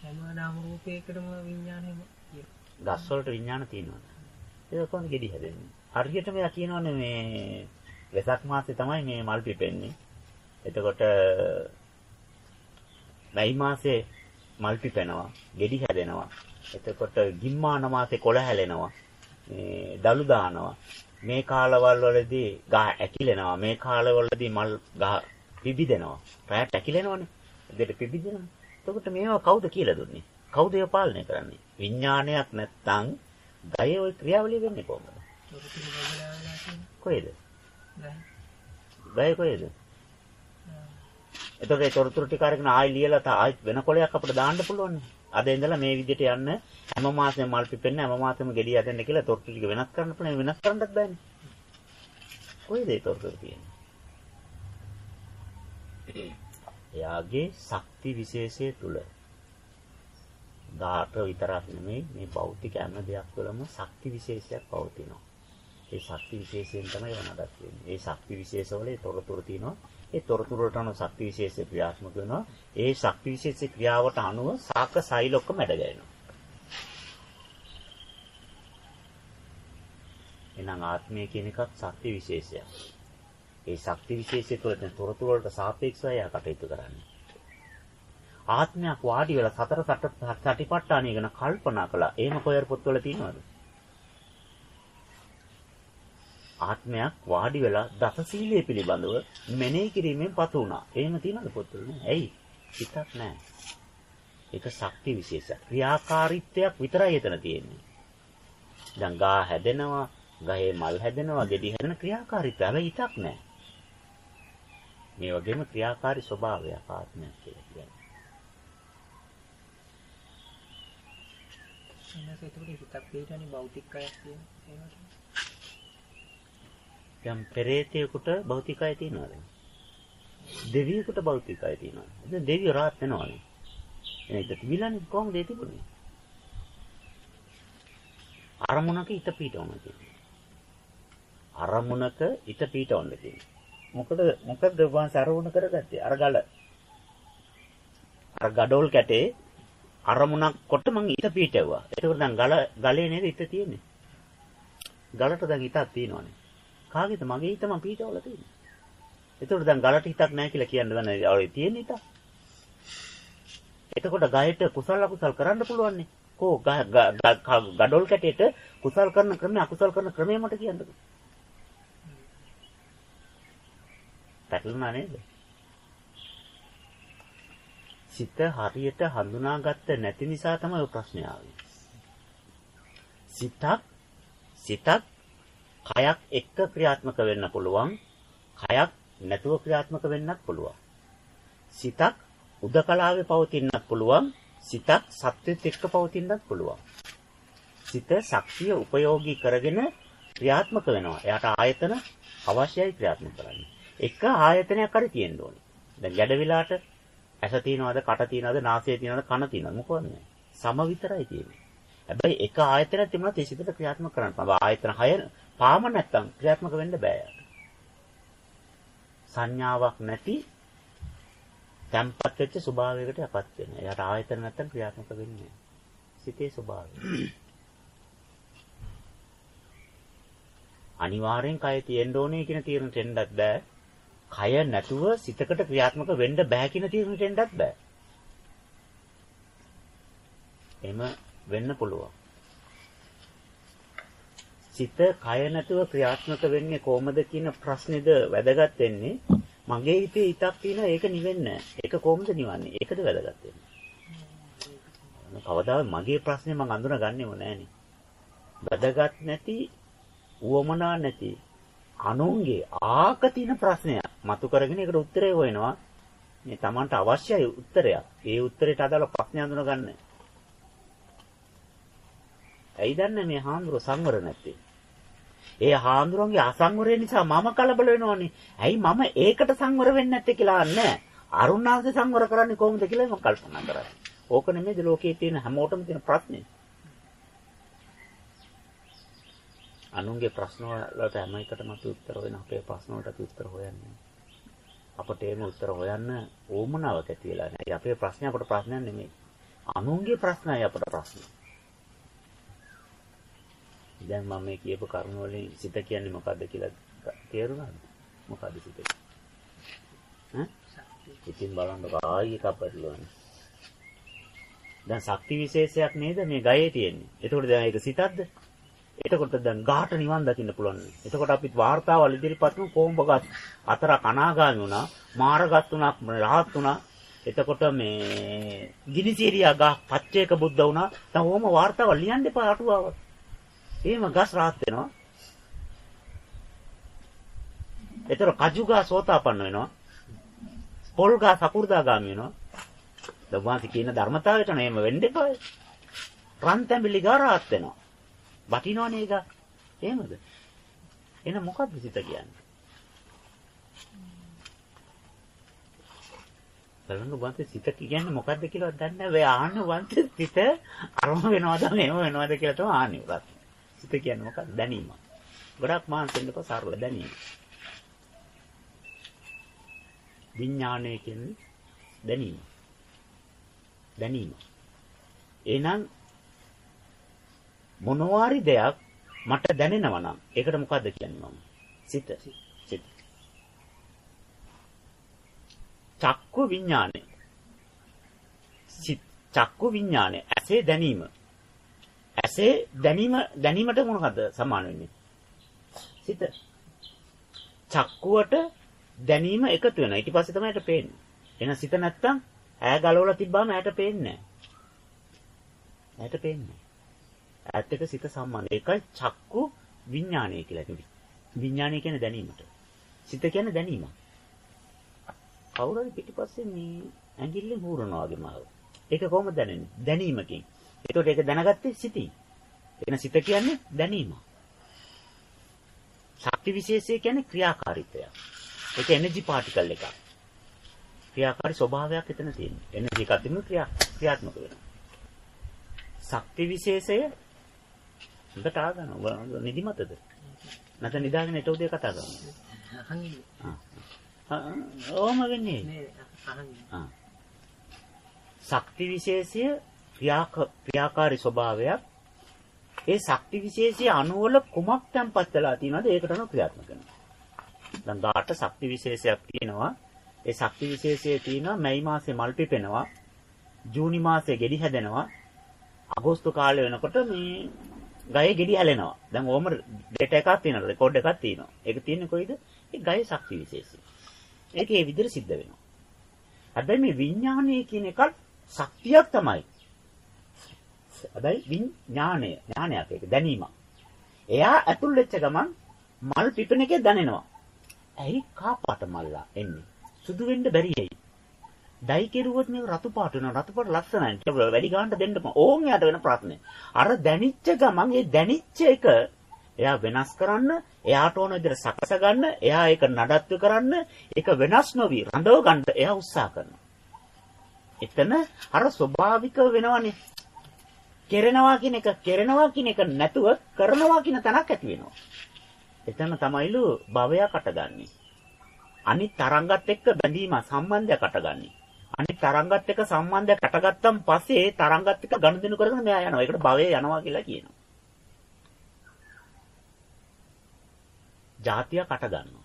හැම නාම රූපයකටම විඥානයම ගස් වලට විඥාන තියෙනවා. ඒක කොහොමද ගෙඩි හැදෙන්නේ? හරියටම යා කියනවනේ මේ වෙසක් මාසේ තමයි මේ මල් පිපෙන්නේ. එතකොට මැයි මාසේ මල් පිපෙනවා, ගෙඩි හැදෙනවා. එතකොට ගිම්මාන මාසේ කොළ හැලෙනවා. මේ දලු දානවා. මේ කාලවල වලදී ගහ ඇකිලෙනවා. මේ කාලවලදී මල් ගහ පිබිදෙනවා. රැට ඇකිලෙනවනේ. දෙට පිබිදෙනවා. එතකොට මේවා කවුද කියලා දුන්නේ? කවුද ඒව පාලනය කරන්නේ? විඥානයක් නැත්තම් ගයේ ওই ක්‍රියාවලිය වෙන්නේ කොහොමද? කොහෙද? ගයේ කොහෙද? එතකොට ඒ තොරතුරු ටික අරගෙන ආයෙ ලියලා ආයෙත් වෙන කොලයක් අපිට දාන්න පුළුවන්. අද ඉඳලා මේ විදිහට යන්න හැම මාසෙම මල් පිපෙන්න හැම මාසෙම ගෙඩි හදන්න කියලා තොරතුරු ටික වෙනස් කරන්න පුළුවන්. වෙනස් කරන්නත් බෑනේ. කොහෙද ඒ තොරතුරු තියෙන්නේ? එයාගේ ශක්ති විශේෂය තුල ධාත විතරක් නෙමෙයි මේ භෞතික හැම දෙයක් තුළම ශක්ති විශේෂයක් පවතිනවා. ඒ ශක්ති විශේෂයෙන් තමයි වනදක් වෙන්නේ. ඒ ශක්ති විශේෂවල ඒ තොරතුරු තියෙනවා. ඒ තොරතුරු වලට අනුව ශක්ති විශේෂය ක්‍රියාත්මක වෙනවා. ඒ ශක්ති විශේෂයේ ක්‍රියාවට අනුව සාක සෛල ඔක්කොම මැඩ ගැහෙනවා. එහෙනම් ආත්මය කියන එකත් ශක්ති විශේෂයක්. ඒ ශක්ති විශේෂය තුළ දැන් තොරතුරු වලට සාපේක්ෂව එයා කටයුතු කරන්නේ. ආත්මයක් වාඩි වෙලා සතර සටිපට්ඨානය ගැන කල්පනා කළා. එහෙම කොහේ පොත්වල තියෙනවද? ආත්මයක් වාඩි වෙලා දසශීලයේ පිළිබඳව මෙනෙහි කිරීමෙන් පතු වුණා. එහෙම තියෙනවද පොත්වල? නෑ. ඇයි? හිතක් නෑ. ඒක ශක්ති විශේෂයක්. ක්‍රියාකාරීත්වයක් විතරයි එතන තියෙන්නේ. දැන් ගා හැදෙනවා, ගහේ මල් හැදෙනවා, ගෙඩි හැදෙන ක්‍රියාකාරීත්වය. හැබැයි හිතක් නෑ. මේ වගේම ක්‍රියාකාරී ස්වභාවයක් ආත්මයක් කියලා කියන්නේ. එන්නස ඒකට හිතක් පිටානේ භෞතික කයක් තියෙනවා. දැන් පෙරේතයෙකුට භෞතිකය තියෙනවද? දෙවියෙකුට භෞතිකය තියෙනවද? දැන් දෙවියෝ රාත් වෙනවනේ. ඒක තිබිලානේ කොහොමද ඒ තිබුණේ? අරමුණක හිත පිටවන්න තියෙනවා. අරමුණක හිත පිටවන්න තියෙනවා. මොකද වංශ අරමුණ කරගත්තේ? අර ගඩොල් කැටේ අරමුණක් කොට මං හිත පිටවුවා. ඒකෝර දැන් ගලේ නේද හිත තියෙන්නේ? ගලට දැන් හිතක් තියෙනවනේ. කාගේද? මගේ හිත මං පිටවලා තියෙන්නේ. ඒකෝර දැන් ගලට හිතක් නැහැ කියලා කියන්න දන්නේ. ඔය තියෙන හිත. එතකොට ගයට කුසල අකුසල කරන්න පුළුවන්නේ. ගඩොල් කැටේට කුසල් කරන ක්‍රමය අකුසල් කරන ක්‍රමය මට කියන්නකෝ. පැටලුණා නේද? සිත හරියට හඳුනාගත්ත නැති නිසා තමයි ඔය ප්‍රශ්නේ ආවේ. සිතක් කයක් එක්ක ක්‍රියාත්මක වෙන්න පුළුවන්. කයක් නැතුව ක්‍රියාත්මක වෙන්නත් පුළුවන්. සිතක් උදකලාවේ පවතින්නත් පුළුවන්. සිතක් සත්‍යෙත් එක්ක පවතින්නත් පුළුවන්. සිත ශක්තිය උපයෝගී කරගෙන ක්‍රියාත්මක වෙනවා. එයාට ආයතන අවශ්‍යයි ක්‍රියාත්මක කරන්න. එක ආයතනයක් හරි තියෙන්න ඕනේ. දැන් ගැඩවිලාට ඇස තියනවාද, කට තියනවාද, නාසය තියනවාද, කන තියනවාද මොකවත් නැහැ. සම විතරයි තියෙන්නේ. හැබැයි එක ආයතනයක් තිබුණත් ඒ සිතට ක්‍රියාත්මක කරන්න. ආයතන 6 පාම නැත්තම් ක්‍රියාත්මක වෙන්න බෑ. සංඥාවක් නැති තැම්පත් වෙච්ච ස්වභාවයකට යපත් වෙනවා. එයාට ආයතන නැත්තම් ක්‍රියාත්මක වෙන්නේ නැහැ. සිතේ ස්වභාවය. අනිවාර්යෙන් කය තියෙන්න ඕනේ කියන තීරණයට එන්නත් බෑ. කය නැතුව සිතකට ක්‍රියාත්මක වෙන්න බෑ කියන තීරණයට එන්නත් බෑ. එහෙම වෙන්න පුළුවන්. සිත කය නැතුව ක්‍රියාත්මක වෙන්නේ කොහොමද කියන ප්‍රශ්නේද වැදගත් වෙන්නේ. මගේ හිතේ හිතක් තියෙනවා ඒක නිවෙන්නේ නැහැ. ඒක කොහොමද නිවන්නේ? ඒකද වැදගත් වෙන්නේ. කවදාවත් මගේ ප්‍රශ්නේ මම අඳුනගන්නේම නැහනේ. වැදගත් නැති, උවමනා නැති අනුන්ගේ ආකතින ප්‍රශ්නයක් මතු කරගෙන ඒකට උත්තරය හොයනවා. මේ Tamanට අවශ්‍යයි උත්තරයක්. ඒ උත්තරයට අදාළ ප්‍රශ්න අඳුන ගන්න. ඇයි දන්නේ මේ හාමුදුරුවෝ සංවර නැත්තේ? ඒ හාමුදුරුවන්ගේ අසංවරය නිසා මම කලබල වෙනවනේ. ඇයි මම ඒකට සංවර වෙන්නේ නැත්තේ කියලා අහන්නේ. අරුණාංශ සංවර කරන්නේ කොහොමද කියලා මම කල්පනා කරා. ඕක නෙමෙයිද ලෝකයේ තියෙන හැමෝටම තියෙන ප්‍රශ්නේ. අනුන්ගේ ප්‍රශ්න වලට හැම එකටම අපි උත්තර හොයන අපේ ප්‍රශ්න වලට අපි උත්තර හොයන්නේ. අපට එහෙම උත්තර හොයන්න ඕමනාවක් ඇති වෙලා නැහැ. අපේ ප්‍රශ්නේ අපට ප්‍රශ්නයක් නෙමෙයි. අනුන්ගේ ප්‍රශ්නයි අපට ප්‍රශ්න. දැන් මම මේ කියපු කරුණ වලින් සිත කියන්නේ මොකද්ද කියලා තේරුණාද? මොකද්ද සිත? ඉතින් බලන්නකො ආයි එකක් පැටලුවානේ. දැන් ශක්ති විශේෂයක් නේද මේ ගයේ තියෙන්නේ. එතකොට දැන් ඒක සිතක්ද? එතකොට දැන් ගාට නිවන් දකින්න පුළුවන්. එතකොට අපිත් වාර්තාවල් ඉදිරිපත් වුණු කොඹගත් අතර කනාගාමි වුණා, මාරගත් වුණා, රහත් වුණා. එතකොට මේ ගිනිසිරියා ගහ පච්චේක බුද්ධ වුණා. දැන් ඕම වාර්තාවල් ලියන්න එපා අටුවාව. එහෙම ගස් රහත් වෙනවා. එතකොට කජුගා සෝතාපන්න වෙනවා. පොල්ගා සකු르දාගාමි වෙනවා. දවවාසි කියන ධර්මතාවයට නෙම වෙන්න එපා. රන්තැඹිලි ගා රහත් වෙනවා. වටිනවනේ ඒක. එහෙමද? එහෙනම් මොකක්ද සිත කියන්නේ? බලන්න වන්ත සිත කියන්නේ මොකක්ද කියලා දන්නේ නැහැ. ඔය ආන්න වන්ත සිත අරම වෙනවද මෙහෙම වෙනවද කියලා තමයි ආන්නේ උරත්. සිත කියන්නේ මොකක්ද? දැනීම. ගොඩක් මානසිකව සරල දැනීම. විඥානය කියන්නේ දැනීම. දැනීම. එහෙනම් මොනවාරි දෙයක් මට දැනෙනවා නම් ඒකට මොකද්ද කියන්නේ මම? සිත. සිත. චක්කු විඥානය. සිත චක්කු විඥානය. ඇසේ දැනීම. ඇසේ දැනීමට මොනවද සමාන වෙන්නේ? සිත. චක්කුවට දැනීම එකතු වෙනවා. ඊට පස්සේ තමයි ඒට පේන්නේ. එහෙනම් සිත නැත්තම් ඈ ගලවලා තිබ්බාම ඈට පේන්නේ නැහැ. ඈට පේන්නේ නැහැ. ඈත් එක සිත සම්බන්ධ. ඒකයි චක්කු විඥානය කියලා කියන්නේ. විඥානය කියන්නේ දැනීමට. සිත කියන්නේ දැනීම. කවුරුහරි පිටිපස්සේ මේ ඇඟිල්ලෙන් හූරනවා වගේ මාව. ඒක කොහොමද දැනෙන්නේ? දැනීමකින්. ඒකට ඒක දැනගත්තේ සිතින්. එන සිත කියන්නේ දැනීම. ශක්ති විශේෂය කියන්නේ ක්‍රියාකාරීත්වය. ඒක එනර්ජි පාටිකල් එකක්. ක්‍රියාකාරී ස්වභාවයක් එතන තියෙනවා. එනර්ජි එකක් තිබුණොත් ක්‍රියාත්මක වෙනවා. ශක්ති විශේෂය හොඳට ආගන්න නිදිමතද? නැත්නම් නිදාගෙන ඊට උදේ කතා කරනවා. ඕම වෙන්නේ. ශක්ති විශේෂය ක්‍රියාකාරී ස්වභාවයක්. ඒ ශක්ති විශේෂයේ අණුවල කුමක් තැම්පත් වෙලා තියෙනවද? ඒකට අනුව ක්‍රියාත්මක වෙනවා. දැන් ගාට ශක්ති විශේෂයක් තියෙනවා. ඒ ශක්ති විශේෂයේ තියෙනවා මැයි මාසේ මල් පිපෙනවා. ජූනි මාසේ ගෙඩි හැදෙනවා. අගෝස්තු කාලේ වෙනකොට මේ ගයේ ගෙඩි හැලෙනවා. දැන් ඕම ඩේටා එකක් තියෙනවා, රෙකෝඩ් එකක් තියෙනවා. ඒක තියෙන්නේ කොයිද? ඒ ගයේ ශක්ති විශේෂය. ඒක ඒ විදිහට සිද්ධ වෙනවා. හැබැයි මේ විඥානය කියන එකත් ශක්තියක් තමයි. හැබැයි විඥානය, ඥානයක් ඒක දැනීමක්. එයා ඇතුල් වෙච්ච ගමන් මල් පිපෙන එකේ දැනෙනවා. ඇයි කාපාට මල්ලා එන්නේ? සුදු වෙන්න බැරි ඇයි? ඩයි කෙරුවොත් මේක රතු පාට වෙනවා. රතු පාට ලස්සනයි. ඒක වැඩි ගන්නට දෙන්න ඕන් යාට වෙන ප්‍රශ්නේ. අර දැනිච්ච ගමන් ඒ දැනිච්ච එක එයා වෙනස් කරන්න, එයාට ඕන විදිහට සකස ගන්න, එයා ඒක නඩත්තු කරන්න, ඒක වෙනස් නොවි රඳව ගන්න එයා උත්සාහ කරනවා. එතන අර ස්වභාවික වෙනවනේ. කෙරෙනවා කියන එක නැතුව කරනවා කියන තැනක් ඇති වෙනවා. එතන තමයිලු භවයක් අටගන්නේ. අනිත් තරංගත් එක්ක බැඳීම සම්බන්ධයක් අටගන්නේ. අනිත් තරංගත් එක්ක සම්බන්ධයක් අටගත්තන් පස්සේ ඒ තරංගත් එක්ක ගනුදෙනු කරගෙන මෙයා යනවා. ඒකට භවය යනවා කියලා කියනවා. જાතියක් අටගන්නවා.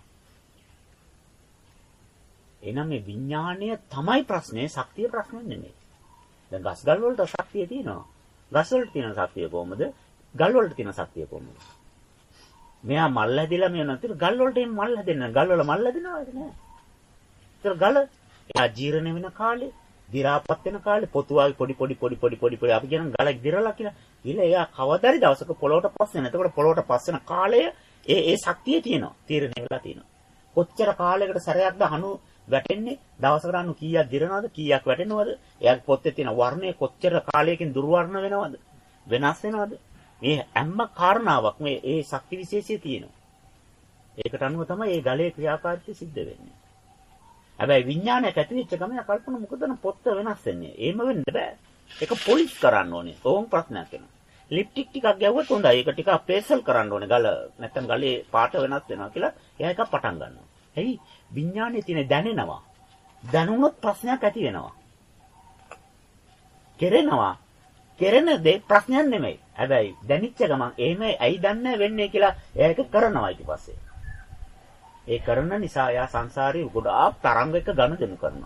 එහෙනම් මේ විඥාණය තමයි ප්‍රශ්නේ, ශක්තිය ප්‍රශ්නේ නෙමෙයි. දැන් ගස්ගල් වලට ශක්තිය තියෙනවා. ගස් වලට තියෙන ශක්තිය කොහොමද? ගල් වලට තියෙන ශක්තිය කොහොමද? මෙයා මල් හැදිලා මේ නැතිව ගල් වලට එම් මල් හැදෙන්නේ නැහැ. ගල් වල මල් හැදෙනවද නැහැ? ඒතර ගල එයා ජීර්ණ වෙන කාලේ, දි รา පත් වෙන කාලේ පොතුවාගේ පොඩි අපි කියන ගලක් දිරලා කියලා. ඊළඟ එයා කවදාරි දවසක පොළොවට පස් වෙන. එතකොට පොළොවට පස් වෙන කාලය ඒ ශක්තිය තියෙනවා. තීරණය වෙලා තියෙනවා. කොච්චර කාලයකට සැරයක්ද අණු වැටෙන්නේ? දවසකට අණු කීයක් දිරනවද? කීයක් වැටෙනවද? එයාගේ පොත්තේ තියෙන වර්ණය කොච්චර කාලයකින් දුර්වර්ණ වෙනවද? වෙනස් වෙනවද? මේ හැම කාරණාවක් මේ ඒ ශක්ති විශේෂය තියෙනවා. ඒකට අනුව තමයි මේ ගලේ ක්‍රියාකාරීත්වය සිද්ධ වෙන්නේ. හැබැයි විඥානයක් ඇති වෙච්ච ගමන් කල්පන මොකදන පොත්ත වෙනස් වෙන්නේ. එහෙම වෙන්න බෑ. ඒක පොලිෂ් කරන්න ඕනේ. ඕම් ප්‍රශ්නයක් වෙනවා. ලිප්ටික් ටිකක් ගැව්වොත් හොඳයි. ඒක ටිකක් පේසල් කරන්න ඕනේ. ගල නැත්තම් ගලේ පාට වෙනස් වෙනවා කියලා එයා එකක් පටන් ගන්නවා. එයි විඥානයේ තියෙන දැනෙනවා. දැනුනොත් ප්‍රශ්නයක් ඇති වෙනවා. කෙරෙනවා. කෙරෙන දේ ප්‍රශ්නයක් නෙමෙයි. හැබැයි දැනිච්ච ගමන් එහෙම ඇයි දන්නේ වෙන්නේ කියලා එයා ඒක කරනවා ඊට පස්සේ. ඒ කරන නිසා එයා සංසාරේ ගොඩාක් තරංග එක ගනුදෙනු කරනවා.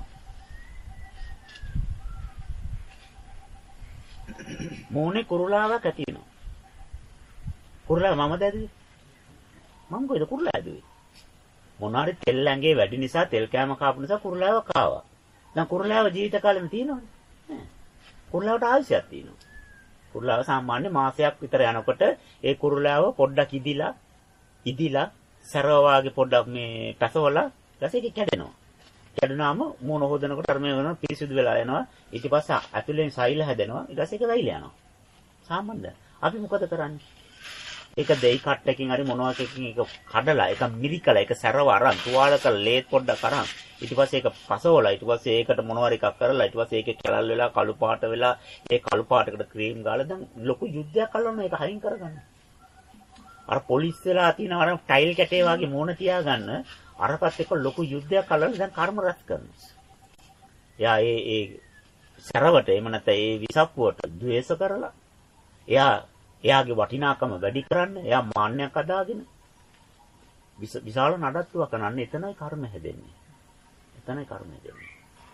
මෝනේ කුරුලාවක් ඇති වෙනවා. කුරුලා මම දැදුවේ. මම කොහෙද කුරුලා ඇදුවේ? මොනාරි තෙල් ඇඟේ වැඩි නිසා තෙල් කෑම කාපු නිසා කුරුලාව කාවා. දැන් කුරුලාව ජීවිත කාලෙම තියෙනවනේ. නෑ. කුරුලාවට ආයුෂයක් තියෙනවා. කුරුලාව සාමාන්‍ය මාසයක් විතර යනකොට ඒ කුරුලාව පොඩ්ඩක් ඉදිලා සරව වාගේ පොඩ්ඩක් මේ පැසවලා ඊට ඒක කැඩෙනවා. කැඩුනාම මූණ හොදනකොට අර මේ වෙනවා පිරිසිදු වෙලා යනවා. ඊට පස්සේ ඇතුලෙන් සෛල හැදෙනවා. ඊට පස්සේ ඒක වැහිලා යනවා. සාමාන්‍යද? අපි මොකද කරන්නේ? ඒක දෙයි කට් එකකින් හරි මොනවා එකකින් ඒක කඩලා ඒක මිරිකලා ඒක සැරව අරන් තුවාල කරලා ලේත් පොඩ්ඩක් අරන් ඊට පස්සේ ඒක පසවලා ඊට පස්සේ ඒකට මොනවා එකක් කරලා ඊට පස්සේ ඒකේ කැලල් වෙලා කළු පාට වෙලා ඒ කළු පාටකට ක්‍රීම් ගාලා දැන් ලොකු යුද්ධයක් කරනවා ඒක හයින් කරගන්න. අර පොලිස් වෙලා තියෙන අර ටයිල් කැටේ වගේ මූණ තියාගන්න අරකට එක ලොකු යුද්ධයක් කරලා දැන් කර්ම රැස් කරනවා. එයා ඒ සැරවට එහෙම නැත්නම් ඒ විසප්පුවට ද්වේෂ කරලා එයාගේ වටිනාකම වැඩි කරන්න එයා මාන්නයක් අදාගෙන විශාල නඩත්තුවක් කරන්න එතනයි කර්ම හැදෙන්නේ. එතනයි කර්ම හැදෙන්නේ.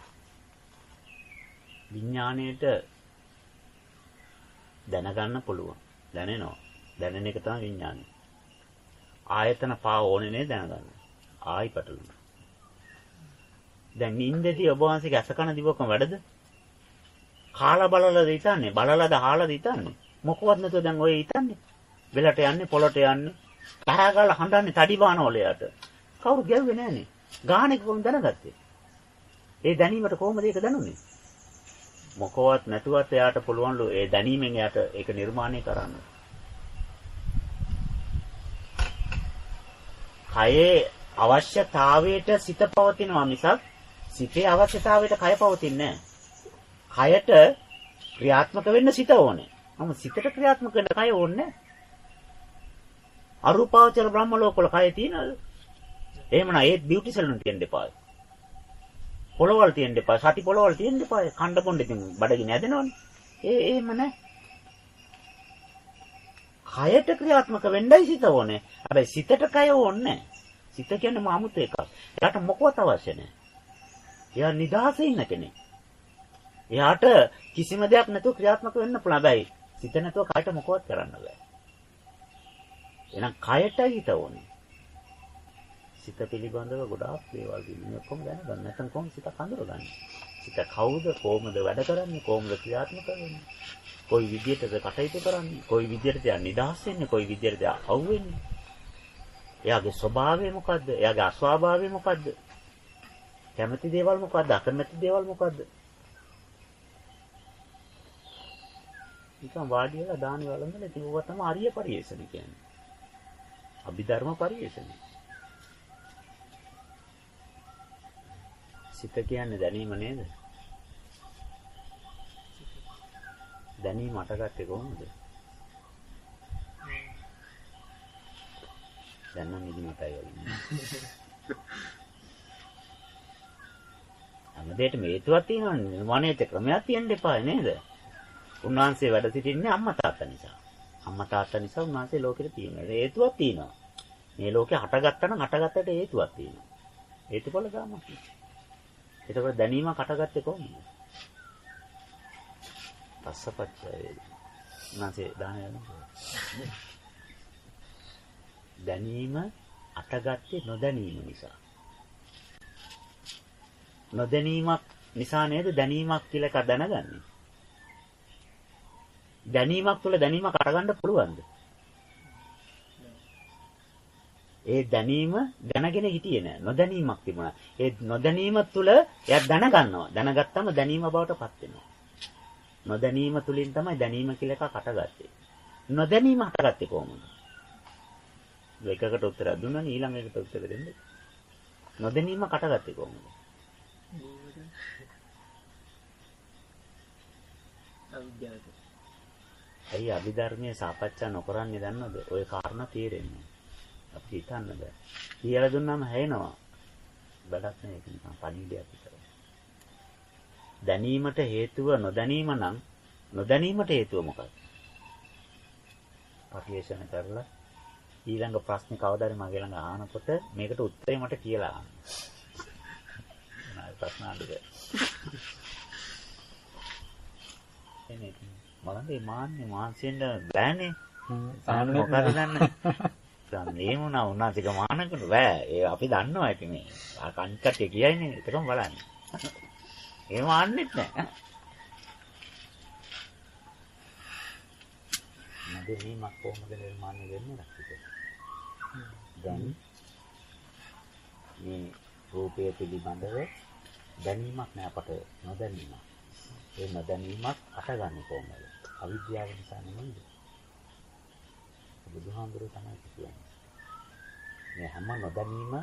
විඥාණයට දැනගන්න පුළුවන්. දැනෙනවා. දැනෙන එක තමයි විඥානය. ආයතන පහ ඕනේ නේ දැනගන්න. ආයි පැටලුණා. දැන් නින්දේදී ඔබ වහන්සේගේ අසකන දිවකම වැඩද? කාලා බලලාද හිතන්නේ? බලලාද අහලාද හිතන්නේ? මොකවත් නැතුව දැන් ඔය හිතන්නේ. වෙලට යන්නේ පොළොට යන්නේ. තරහාගාලා හඬන්නේ තඩි බානවල යට. කවුරු ගැව්වේ නැහනේ. ගාහන එක කොහොමද දැනගත්තේ? ඒ දැනීමට කොහොමද ඒක දැනුනේ? මොකවත් නැතුවත් එයාට පුළුවන්ලු ඒ දැනීමෙන් එයාට ඒක නිර්මාණය කරන්න. කයේ අවශ්‍යතාවයට සිත පවතිනවා මිසක් සිතේ අවශ්‍යතාවයට කය පවතින්නේ නැහැ. කයට ක්‍රියාත්මක වෙන්න සිත ඕනේ. නමුත් සිතට ක්‍රියාත්මක වෙන්න කය ඕනේ නැහැ. අරූපාවචර බ්‍රහ්ම ලෝකවල කය තියනද? එහෙමනම් ඒත් බියුටි සැලුන් තියෙන්න එපා. පොළවල් තියෙන්න එපා. සටි පොළවල් තියෙන්න එපා. කණ්ඩ පොණ්ඩ ඉතින් බඩගිනි හැදෙනවනේ. එහෙම නැහැ. කයට ක්‍රියාත්මක වෙන්නයි සිත ඕනේ. හැබැයි සිතට කය ඕනේ නැහැ. සිත කියන්නේ මාමුත් එකක්. එයාට මොකවත් අවශ්‍ය නැහැ. එයා නිදහසේ ඉන්න කෙනෙක්. එයාට කිසිම දෙයක් නැතුව ක්‍රියාත්මක වෙන්න පුළුවන්. හැබැයි සිත නැතුව කයට මොකවත් කරන්න බෑ. එහෙනම් කයටයි හිත ඕනේ. සිත පිළිබඳව ගොඩාක් දේවල් දිනුනේ කොහොම දැනගන්න නැත්නම් කොහොම සිත හඳුරගන්නේ? සිත කවුද? කොහොමද වැඩ කරන්නේ? කොහොමද ක්‍රියාත්මක වෙන්නේ? කොයි විදියටද කටයුතු කරන්නේ? කොයි විදියටද නිදහස් වෙන්නේ? කොයි විදියටද අවුෙන්නේ? එයාගේ ස්වභාවය මොකද්ද? එයාගේ අස්වාභාවය මොකද්ද? කැමති දේවල් මොකද්ද? අකමැති දේවල් මොකද්ද? නිකන් වාඩි වෙලා දානි වළඳලා තියුවා තමයි අරිය පරිේෂණ කියන්නේ. අභිධර්ම පරිේෂණ. සිත කියන්නේ දැනීම නේද? දැනීම අටගත්තේ කොහොමද? දැන් නම් ඉදිමටයි වගේ. අමදේට හේතුවක් තියෙනවනේ. නිර්මාණයට ක්‍රමයක් තියෙන්න එපා නේද? උන්වහන්සේ වැඩ සිටින්නේ අම්මා තාත්තා නිසා. අම්මා තාත්තා නිසා උන්වහන්සේ ලෝකෙට තියෙනවා. හේතුවක් තියෙනවා. මේ ලෝකේ හටගත්තා නම් හටගත්තට හේතුවක් තියෙනවා. හේතුඵල ධර්මයක්. එතකොට දැනීමක් හටගත්තේ කොහොමද? පස්සපච්චය වේදනා. උන්වහන්සේ දාන යනවා. දැනීම අටගත්තේ නොදැනීම නිසා. නොදැනීමක් නිසා නේද දැනීමක් කියලා එක දැනගන්නේ. දැනීමක් තුළ දැනීමක් අරගන්න පුළුවන්ද? ඒ දැනීම දැනගෙන හිටියේ නෑ. නොදැනීමක් තිබුණා. ඒ නොදැනීම තුළ එයා දැනගන්නවා. දැනගත්තම දැනීම බවට පත් වෙනවා. නොදැනීම තුලින් තමයි දැනීම කියලා එකක් අටගත්තේ. නොදැනීම හටගත්තේ කොහොමද? එකකට උත්තර දුන්නා ඊළඟ එකට උත්තර දෙන්න. නොදැනීම කටගත්තේ කොහොමද? අවිද්‍යාව. ඇයි අභිධර්මයේ සාකච්ඡා නොකරන්නේ දන්නවද? ওই කාරණා තේරෙන්නේ. අපි හිතන්න බෑ. කියලා දුන්නාම හැෙනවා. වැඩක් නෑ ඒක නිකන් පණිවිඩයක් විතරයි. දැනීමට හේතුව නොදැනීම නම් නොදැනීමට හේතුව මොකක්ද? පරිේශන කරලා ඊළඟ ප්‍රශ්නේ කවදාද මගේ ළඟ අහනකොට මේකට උත්තරේ මට කියලා අහන්න. නෑ ප්‍රශ්න අහන්න. එනේ මලන්නේ මාන්නේ මාන්සෙන්ද බෑනේ. මොකද දන්නේ? සම්මේ මොනවා උනාසික මානකට බෑ. ඒ අපි දන්නවා ඇති මේ. කන්කට්ටිය කියයිනේ ඒකම බලන්න. එහෙම ආන්නෙත් නෑ. දැනීමක් කොහොමද නිර්මාණය වෙන්නේ නැක්කද? දැන් මේ රූපය පිළිබඳව දැනීමක් නෑ අපට නොදැනීමක්. ඒ නොදැනීමක් අටගන්නේ කොහොමද? අවිද්‍යාව නිසා නෙමෙයිද? බුදුහාමුදුරුවෝ තමයි කියන්නේ. මේ හැම නොදැනීම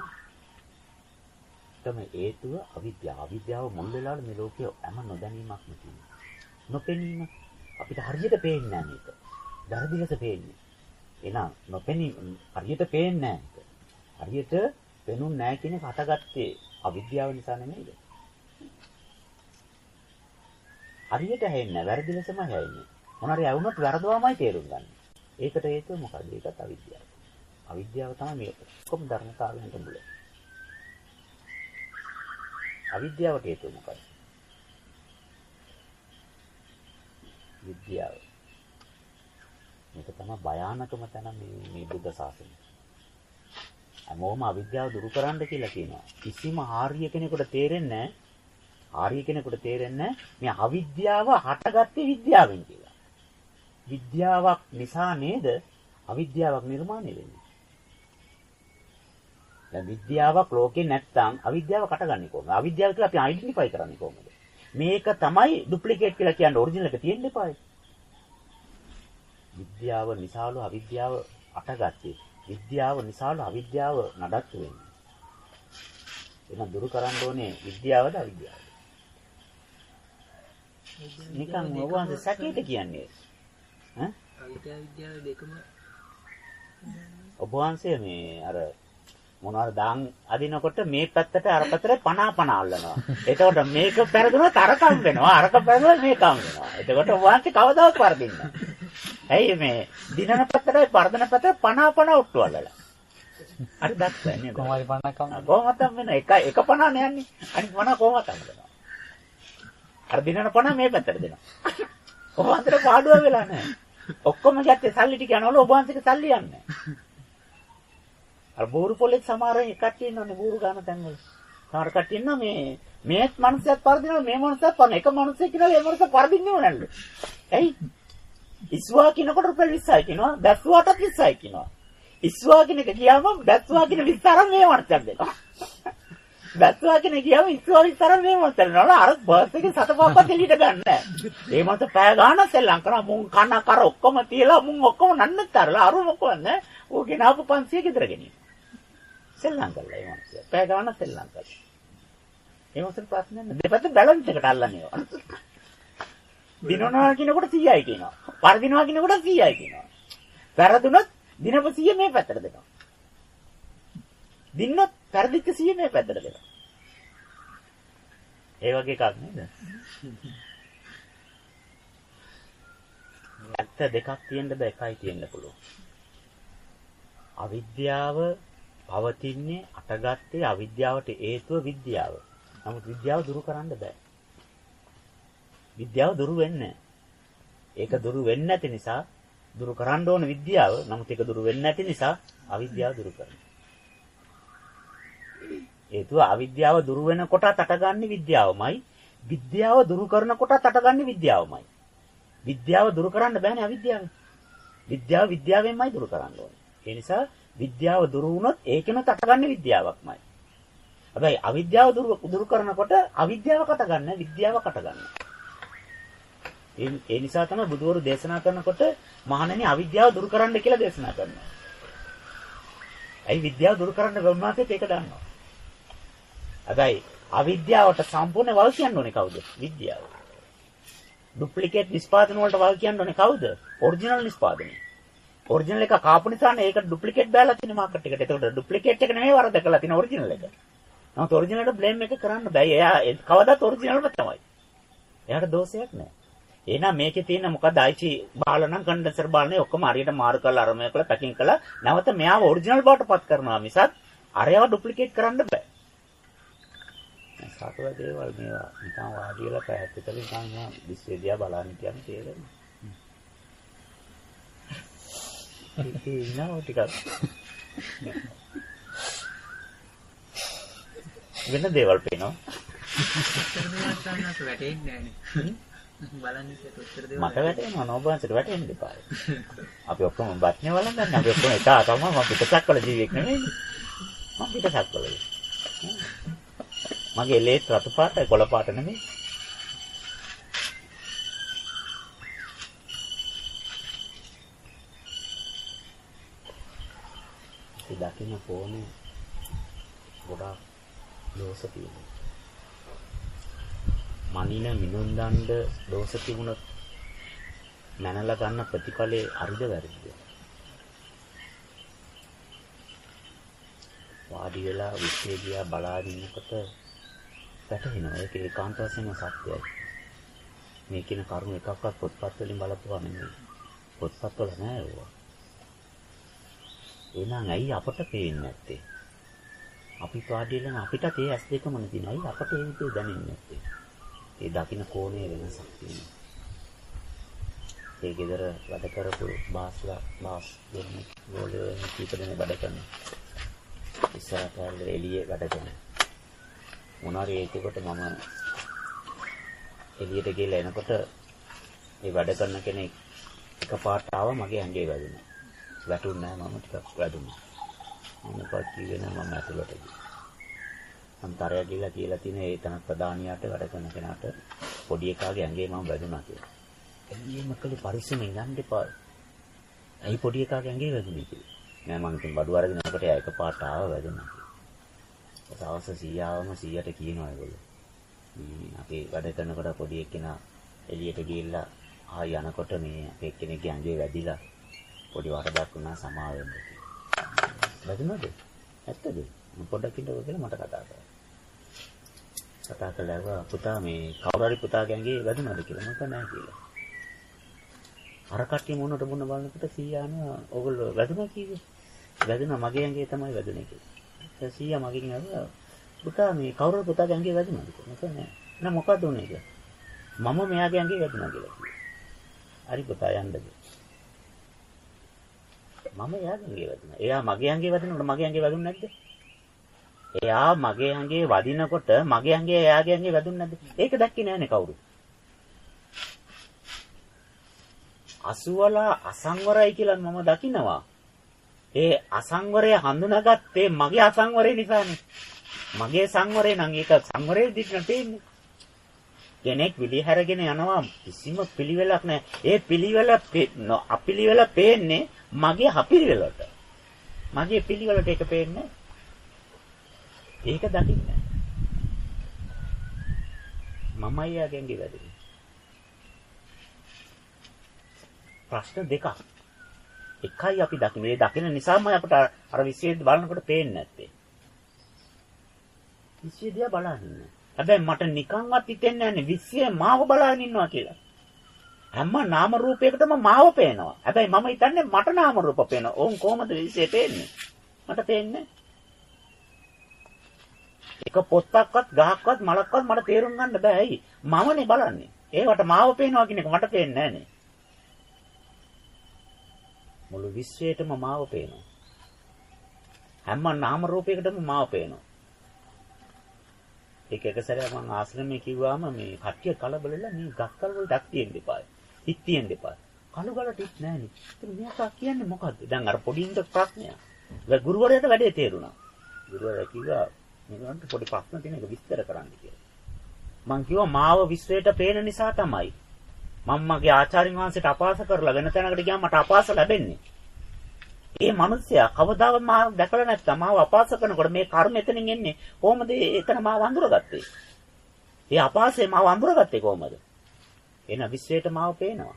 තමයි හේතුව අවිද්‍යාව. අවිද්‍යාව මුල් වෙලාවල මේ ලෝකයේ හැම නොදැනීමක්ම තියෙනවා. නොපෙනීම අපිට හරියට පේන්නේ නැහැ මේක. වැරදි ලෙස පේන්නේ. එහෙනම් නොපෙනී හරියට පේන්නේ නැහැ. හරියට පෙනුන්නේ නැහැ කියන එක හටගත්තේ අවිද්‍යාව නිසා නෙමෙයිද? හරියට හැෙන්නේ වැරදි ලෙසම හැෙන්නේ. මොනාරි ඇවුනොත් වැරදවමයි තේරුම් ගන්න. ඒකට හේතුව මොකද? ඒකත් අවිද්‍යාව. අවිද්‍යාව තමයි මේ ඔක්කොම ධර්මතාවයන්ට මුල. අවිද්‍යාවට හේතුව මොකද? විද්‍යාව. මේක තමයි භයානකම තැන මේ බුද්ධ ශාසනය. හැමෝම අවිද්‍යාව දුරු කරන්න කියලා කියනවා. කිසිම ආර්ය කෙනෙකුට තේරෙන්නේ නැහැ. ආර්ය කෙනෙකුට තේරෙන්නේ මේ අවිද්‍යාව හටගත්තේ විද්‍යාවෙන් කියලා. විද්‍යාවක් නිසා නේද අවිද්‍යාවක් නිර්මාණය වෙන්නේ. දැන් විද්‍යාවක් ලෝකේ නැත්තම් අවිද්‍යාව කටගන්නේ කොහොමද? අවිද්‍යාව කියලා අපි අයිඩෙන්ටිෆයි කරන්නේ කොහොමද? මේක තමයි ඩුප්ලිකේට් කියලා කියන්නේ ඔරිජිනල් එක තියෙන්න එපායි. විද්‍යාව නිසාලු අවිද්‍යාව අටගත්තේ. විද්‍යාව නිසාලු අවිද්‍යාව නඩත්තු වෙන්නේ. එහෙනම් දුරු කරන්න ඕනේ විද්‍යාවද අවිද්‍යාවද? නිකන් ඔබවන්සේ සැකේට කියන්නේ. ඈ? විද්‍යාව දෙකම ඔබවන්සේ මේ අර මොනවාර දාන් අදිනකොට මේ පැත්තට අර පැත්තට 50 අල්ලනවා. එතකොට මේක පෙරදුනොත් අරකම් වෙනවා. අරක පෙරදුනොත් මේකම් වෙනවා. එතකොට ඔබවන්සේ කවදාවත් වරදින්නේ නැහැ. ඇයි මේ දිනන පැත්තටයි වර්ධන පැත්තට 50 ඔට්ටු අල්ලලා. හරි දැක්කේ නේද? කොහොමද 50ක් කොහොමද වෙන එක 50 නෑන්නේ. අනිත් 50 කොහොමද හම්බෙනවා? අර දිනන 50 මේ පැත්තට දෙනවා. ඔබ අතර පාඩුව වෙලා නැහැ. ඔක්කොම ගැත්තේ සල්ලි ටික යනවල ඔබ අන්තික සල්ලි යන්නේ නැහැ. අර බෝරු පොලේ සමහර කට්ටිය ඉන්නවනේ බෝරු ගන්න තැන්වල. සමහර කට්ටිය ඉන්නවා මේ මනුස්සයත් පරදිනවා මේ මනුස්සයත් පරන එක මනුස්සයෙක් කියලා ඒ මනුස්ස පරදින්නේ නැල්ලු. ඇයි? ඉස්වා කිනකොට රුපියල් 20යි කියනවා. බැස්සුවාටත් 20යි කියනවා. ඉස්වා කියන එක ගියාම බැස්සුවා කියන 20 අරන් මේ මනුස්සයක් දෙනවා. බැස්සුවා කියන ගියාම ඉස්වා 20 අරන් මේ මනුස්සයක් දෙනවා. අර බර්ත් එකේ සතපප්පත් එළියට ගන්න නැහැ. ඒ මනුස්ස පැය ගානක් සෙල්ලම් කරනවා. මුන් කන කර ඔක්කොම තියලා මුන් ඔක්කොම නන්නතරලා අරු මොකවද? ඌ ගෙනාපු 500 ගෙදර ගෙනියන. සෙල්ලම් කළා ඒ මනුස්සය. පැය ගානක් සෙල්ලම් කළා. ඒ මනුස්සට ප්‍රශ්න නැහැ. දෙපැත්ත බැලන්ස් එකට අල්ලන්නේ ඒවා. දිනනවා කියනකොට 100යි කියනවා. පරදිනවා කියනකොට 100යි කියනවා. වැරදුනොත් දිනපු 100 මේ පැත්තට දෙනවා. දින්නොත් පරදිච්ච 100 මේ පැත්තට දෙනවා. ඒ වගේ එකක් නේද? ඇත්ත දෙකක් තියෙන්න බෑ එකයි තියෙන්න පුළුවන්. අවිද්‍යාව පවතින්නේ අටගත්තේ අවිද්‍යාවට හේතුව විද්‍යාව. නමුත් විද්‍යාව දුරු කරන්න බෑ. විද්‍යාව දුරු වෙන්නේ ඒක දුරු වෙන්නේ නැති නිසා දුරු කරන්න ඕන විද්‍යාව. නමුත් ඒක දුරු වෙන්නේ නැති නිසා අවිද්‍යාව දුරු කරනවා. හේතුව අවිද්‍යාව දුරු වෙන කොටත් අටගන්නේ විද්‍යාවමයි. විද්‍යාව දුරු කරන කොටත් අටගන්නේ විද්‍යාවමයි. විද්‍යාව දුරු කරන්න බෑනේ අවිද්‍යාව. විද්‍යාව විද්‍යාවෙන්මයි දුරු කරන්න ඕනේ. ඒ නිසා විද්‍යාව දුරු වුණොත් ඒකෙම අටගන්නේ විද්‍යාවක්මයි. හැබැයි අවිද්‍යාව දුරු කරනකොට අවිද්‍යාව කටගන්නේ විද්‍යාව කටගන්නේ. ඒ නිසා තමයි බුදුවරු දේශනා කරනකොට මහණෙනි අවිද්‍යාව දුරු කරන්න කියලා දේශනා කරනවා. ඇයි විද්‍යාව දුරු කරන්න බැරුණාත් ඒක දන්නවා. හැබැයි අවිද්‍යාවට සම්පූර්ණ වල් කියන්න ඕනේ කවුද? විද්‍යාව. ඩුප්ලිකේට් නිෂ්පාදන වලට වල් කියන්න ඕනේ කවුද? ඔරිජිනල් නිෂ්පාදනය. ඔරිජිනල් එක කාපු නිසානේ ඒක ඩුප්ලිකේට් බෑලා තියෙන මාකට් එකට. ඒකට ඩුප්ලිකේට් එක නෙමෙයි වරද කරලා තියෙන ඔරිජිනල් එක. නමුත් ඔරිජිනල්ට බ්ලේම් එක කරන්න බෑ. එයා කවදාත් ඔරිජිනල්ම තමයි. එයාට දෝෂයක් නැහැ. එහෙනම් මේකේ තියෙන මොකද ආයිචි බාල නම් කන්ඩෙන්සර් බාලනේ ඔක්කොම හරියට මාරු කරලා අරමය කරලා පැකින් කරලා නැවත මෙයාව ඔරිජිනල් බවට පත් කරනවා මිසක් අරයව ඩුප්ලිකේට් කරන්න බෑ. සාකල දේවල් මේවා නිකන් වාඩි වෙලා පැහැදිලි නිකන් විශ්වවිද්‍යාල බලන්න කියන්නේ තේරෙන්නේ. ඉතින් නෝ ටිකක් වෙන දේවල් පේනවා. උත්තර දේවල් ගන්නත් වැටෙන්නේ නැහැ. බලන්න ඉතින් උත්තර දේවල් මට වැටෙනවා නෝබාන්සට වැටෙන්න එපා. අපි ඔක්කොම බත්නේ වලන් ගන්න. අපි ඔක්කොම එක තමයි මම පිටසක් වල ජීවියෙක් නෙමෙයි. මම පිටසක් වල. මගේ ලේත් රතු පාටයි කොළ පාට නෙමෙයි. ඒ දකින්න ෆෝනේ ගොඩාක් දෝෂ තියෙනවා. මනින මිනුම් දණ්ඩ දෝෂ තිබුණොත් මනලා ගන්න ප්‍රතිඵලේ හරිද වැරදිද? වාඩි වෙලා විශ්වවිද්‍යාල බලාගෙන ඉන්නකොට වැටහෙනවා ඒක ඒකාන්ත වශයෙන්ම සත්‍යයි. මේ කියන කරුණු එකක්වත් පොත්පත් වලින් බලපුවා නෙමෙයි. පොත්පත් වල නෑ ඒවා. එහෙනම් ඇයි අපට පේන්නේ නැත්තේ? අපි වාඩි වෙලා අපිට ඒ ඇස් දෙකම නැතිනම් ඇයි අපට ඒ විදිහට දැනෙන්නේ නැත්තේ? ඒ දකින්න කෝණේ වෙනසක් තියෙනවා. ඒ ගෙදර වැඩ කරපු බාස් දෙන්නේ ගෝලයේ කීපදෙනෙක් වැඩ කරනවා. ඉස්සරහට එළියේ වැඩ කරනවා. මොනාරි ඒකකට මම එළියට ගිහලා එනකොට මේ වැඩ කරන කෙනෙක් එකපාරට ආවා මගේ ඇඟේ වැදුනා. වැටුන්නේ නැහැ මම ටිකක් වැදුනා. මම පස්සේ වෙන මම ඇතුළට ගියා. අන්තරය ගිහලා කියලා තියෙන ඒ තන ප්‍රධානියාට වැඩ කරන කෙනාට පොඩි එකාගේ ඇඟේ මම වැදුනා කියලා. එළියෙම කළේ පරිස්සමෙන් යන්න එපා. ඇයි පොඩි එකාගේ ඇඟේ වැදුනේ කියලා. නෑ මම ඉතින් බඩු අරගෙන යනකොට එයා එකපාරට ආව වැදුනා. දවස් 100ම 100ට කියනවා ඒගොල්ලෝ. අපි වැඩ කරනකොට පොඩි එක්කෙනා එළියට ගිහිල්ලා ආය යනකොට මේ අපේ කෙනෙක්ගේ ඇඟේ වැදිලා පොඩි වරදක් වුණා සමා වෙන්න කියලා. වැදුනද? ඇත්තද? මම පොඩ්ඩක් ඉන්නකෝ කියලා මට කතා කරා. කතා කළා පුතා මේ කවුරු හරි පුතාගේ ඇඟේ වැදුනද කියලා මම නෑ කියලා. අර කට්ටිය මොනට මොන බලනකොට සීයාන ඕගොල්ලෝ වැදුනා කිව්වේ. වැදුනා මගේ ඇඟේ තමයි වැදුනේ කියලා. සීයා මගෙන් අහුවා පුතා මේ කවුරු පුතාගේ ඇඟේ වැදුනාද කියලා. මම නෑ. නෑ මොකද උනේ කියලා. මම මෙයාගේ ඇඟේ වැදුනා කියලා කිව්වා. හරි පුතා යන්නද? මම එයාගේ ඇඟේ වැදුනා. එයා මගේ ඇඟේ වැදුනකොට මගේ ඇඟේ වැදුන්නේ නැද්ද? එයා මගේ ඇඟේ වදිනකොට මගේ ඇඟේ එයාගේ ඇඟේ වැදුන්නේ නැද්ද? ඒක දැක්කේ නෑනේ කවුරු. අසුවලා අසංවරයි කියලා මම දකිනවා. ඒ අසංවරය හඳුනාගත්තේ මගේ අසංවරය නිසානේ. මගේ සංවරය නම් ඒක සංවරයේ විදිහට පේන්නේ. කෙනෙක් විලිහැරගෙන යනවා කිසිම පිළිවෙලක් නැහැ. ඒ පිළිවෙල අපිළිවෙල පේන්නේ මගේ අපිළිවෙලට. මගේ පිළිවෙලට ඒක පේන්නේ. ඒක දකින්නේ. මමයි යාගෙන්ගේ වැඩේ. ප්‍රශ්න දෙකක්. එකයි අපි දකින්නේ. ඒ දකින නිසාම අපිට අර විශ්වවිද්‍යාල බලනකොට පේන්නේ නැත්තේ. විශ්වවිද්‍යාල බලන්නේ. හැබැයි මට නිකන්වත් හිතෙන්නේ නැහැ විශ්වය මාව බලාගෙන ඉන්නවා කියලා. හැම නාම රූපයකටම මාව පේනවා. හැබැයි මම හිතන්නේ මට නාම රූප පේනවා. ඕන් කොහමද විශ්වය පේන්නේ? මට පේන්නේ. එක පොත්තක්වත් ගහක්වත් මලක්වත් මට තේරුම් ගන්න බෑ. ඇයි? මමනේ බලන්නේ. ඒවට මාව පේනවා කියන එක මට පේන්නේ නැහනේ. මුළු විශ්වයටම මාව පේනවා. හැම නාම රූපයකටම මාව පේනවා. එක සැරයක් මම ආශ්‍රමයේ කිව්වාම මේ කට්ටිය කලබලලා මේ ගස්කල් වලට තියෙන්න එපා. හිට තියෙන්න එපා. කළු ගලට හිට නැහනේ. ඉතින් මෙයා කියන්නේ මොකද්ද? දැන් අර පොඩි ඉන්න ප්‍රශ්නයක්. ඒ ගුරුවරයාට වැඩේ තේරුණා. ගුරුවරයා කිව්වා මේකට පොඩි ප්‍රශ්න තියෙන එක විස්තර කරන්න කියලා. මං කිව්වා මාව විශ්වයට පේන නිසා තමයි. මම මගේ ආචාර්ය වංශයට අපහාස කරලා වෙන තැනකට ගියාම මට අපහාස ලැබෙන්නේ. ඒ මිනිස්සයා කවදාවත් මාව දැකලා නැත්නම් මාව අපහාස කරනකොට මේ කර්ම එතනින් එන්නේ කොහොමද එතන මාව අඳුරගත්තේ? ඒ අපහාසය මාව අඳුරගත්තේ කොහොමද? එන විශ්වයට මාව පේනවා.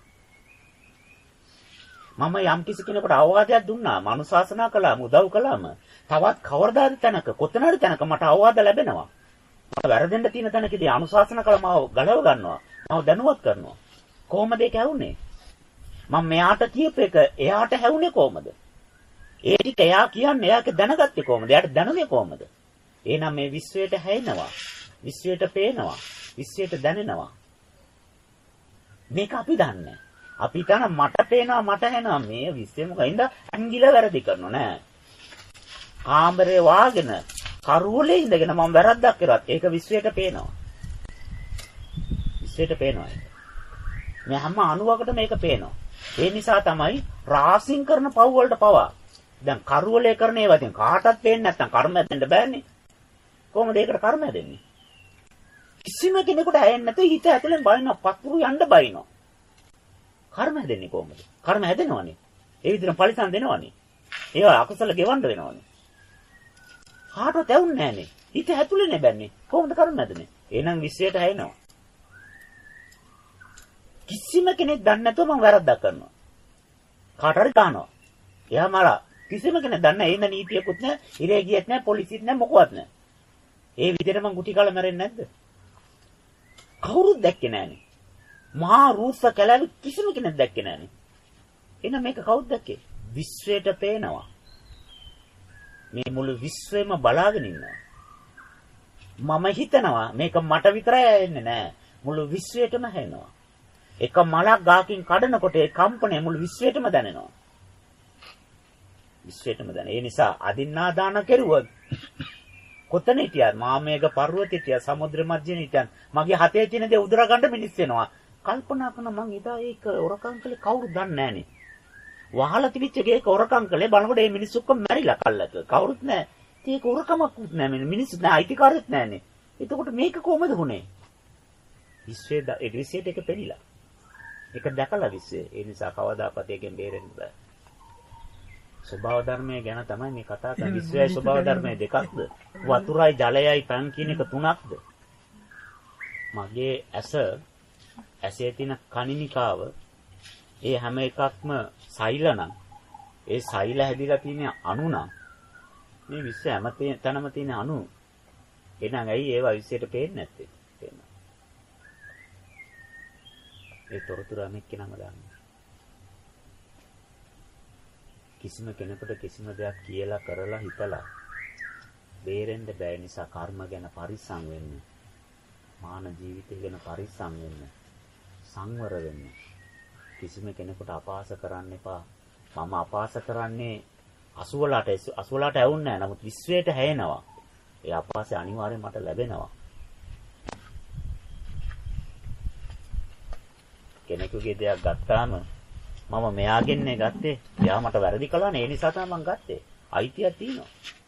මම යම් කිසි කෙනෙකුට අවවාදයක් දුන්නා, මනුශාසනා කළාම උදව් කළාම තවත් කවරදාද තැනක කොතනද තැනක මට අවවාද ලැබෙනවා. මට වැරදෙන්න තියෙන තැනකදී අනුශාසනා කළා මාව ගලව ගන්නවා. මම දැනුවත් කරනවා. කොහොමද ඒක ඇහුනේ? මම මෙයාට කියප එක එයාට ඇහුනේ කොහොමද? ඒ ටික එයා කියන්නේ එයාක දැනගත්තේ කොහොමද? එයාට දැනුනේ කොහොමද? එහෙනම් මේ විශ්වයට හැෙනවා. විශ්වයට පේනවා. විශ්වයට දැනෙනවා. මේක අපි දන්නේ. අපි හිතන මට පේනවා මට ඇහෙනවා මේ විශ්වය මොකයින්ද ඇඟිල්ල වැරදි කරනව නෑ. කාමරේ වාගෙන කරුවලේ ඉඳගෙන මම වැරද්දක් කරත් ඒක විශ්වයට පේනවා. විශ්වයට පේනවා. මේ හැම අණුවකට මේක පේනවා. ඒ නිසා තමයි රාසින් කරන පව් වලට පවා. දැන් කරුවලේ කරන ඒවා ඉතින් කාටවත් පේන්නේ නැත්නම් කර්ම හැදෙන්න බෑනේ. කොහොමද ඒකට කර්ම හැදෙන්නේ? කිසිම කෙනෙකුට ඇහෙන්නේ නැතුව හිත ඇතුලෙන් බලනවා පතුරු යන්න බයිනවා. කර්ම හැදෙන්නේ කොහොමද? කර්ම හැදෙනවනේ. ඒ විදිහට පරිසම් දෙනවනේ. ඒවා අකුසල ගෙවන්න වෙනවනේ. කාටවත් ඇවුන්නේ නැහනේ. හිත ඇතුලේ නෙබන්නේ. කොහොමද කර්ම හැදෙන්නේ? එහෙනම් විශ්වයට හැෙනවා. කිසිම කෙනෙක් දන්නේ නැතුව මම වැරද්දක් කරනවා. කාට හරි ගන්නවා. එයා මලා කිසිම කෙනෙක් දන්නේ නැහැ. එන්න නීතියකුත් නැහැ. ඉරේ ගියෙත් නැහැ. පොලිසියත් නැහැ. මොකවත් නැහැ. ඒ විදිහට මං ගුටි කාලා මැරෙන්නේ නැද්ද? කවුරුත් දැක්කේ නැහනේ. මහා රූස්ස කැලෑවේ කිසිම කෙනෙක් දැක්කේ නැහනේ. එහෙනම් මේක කවුද දැක්කේ? විශ්වයට පේනවා. මේ මුළු විශ්වෙම බලාගෙන ඉන්නවා. මම හිතනවා මේක මට විතරයි ඇහෙන්නේ නෑ. මුළු විශ්වයටම ඇහෙනවා. එක මලක් ගාකින් කඩනකොට ඒ කම්පණය මුළු විශ්වයටම දැනෙනවා. විශ්වයටම දැනෙන. ඒ නිසා අදින්නා දාන කෙරුවොත් කොතන හිටියත් මාමේඝ පර්වතයේ හිටියත් සමුද්‍ර මැදේ හිටියත් මගේ හතේ තියෙන දේ උදුරා ගන්න මිනිස් වෙනවා. කල්පනා කරන මං එදා ඒක ඔරකම් කළේ කවුරුද දන්නේ නැහනේ. වහලා තිබිච්ච ගේක ඔරකම් කළේ බලනකොට මේ මිනිස්සු ඔක්කොම මැරිලා කල්ලක. කවුරුත් නැහැ. ඉතින් ඒක ඔරකමක් නැහැ. මිනිස්සු නැහැ. අයිතිකාරයෙක් නැහනේ. එතකොට මේක කොහොමද වුනේ? විශ්වයේ ඒ විශ්වයට එක පෙරිලා. ඒක දැකලා විශ්වය. ඒ නිසා කවදාකවත් ඒකෙන් බේරෙන්න බෑ. ස්වභාව ධර්මයේ ගැන තමයි මේ කතා කරන්නේ. විශ්වයයි ස්වභාව ධර්මයේ දෙකක්ද? වතුරයි ජලයයි පන් කියන එක තුනක්ද? මගේ ඇසේ තියෙන කණිනිකාව ඒ හැම එකක්ම සෛල නම් ඒ සෛල හැදිලා තියෙන අණු නම් මේ විශ්ව හැම තැනම තියෙන අණු එහෙනම් ඇයි ඒවා විශ්වයට පේන්නේ නැත්තේ? ඒ තොරතුරු අනෙක් කෙනාම දන්නේ. කිසිම කෙනෙකුට කිසිම දෙයක් කියලා කරලා හිතලා බේරෙන්න බැහැ. නිසා කර්ම ගැන පරිස්සම් වෙන්න. මාන ජීවිතය ගැන පරිස්සම් වෙන්න. සංවර වෙන්න. කිසිම කෙනෙකුට අපහාස කරන්න එපා. මම අපහාස කරන්නේ 80ට ඇවුන්නේ නැහැ. නමුත් විශ්වයට හැෙනවා. ඒ අපහාසය අනිවාර්යෙන් මට ලැබෙනවා. කෙනෙකුගේ දෙයක් ගත්තාම මම මෙයාගෙන්නේ ගත්තේ. එයා මට වැරදි කළානේ. ඒ නිසා තමයි මම ගත්තේ. අයිතියක් තියෙනවා.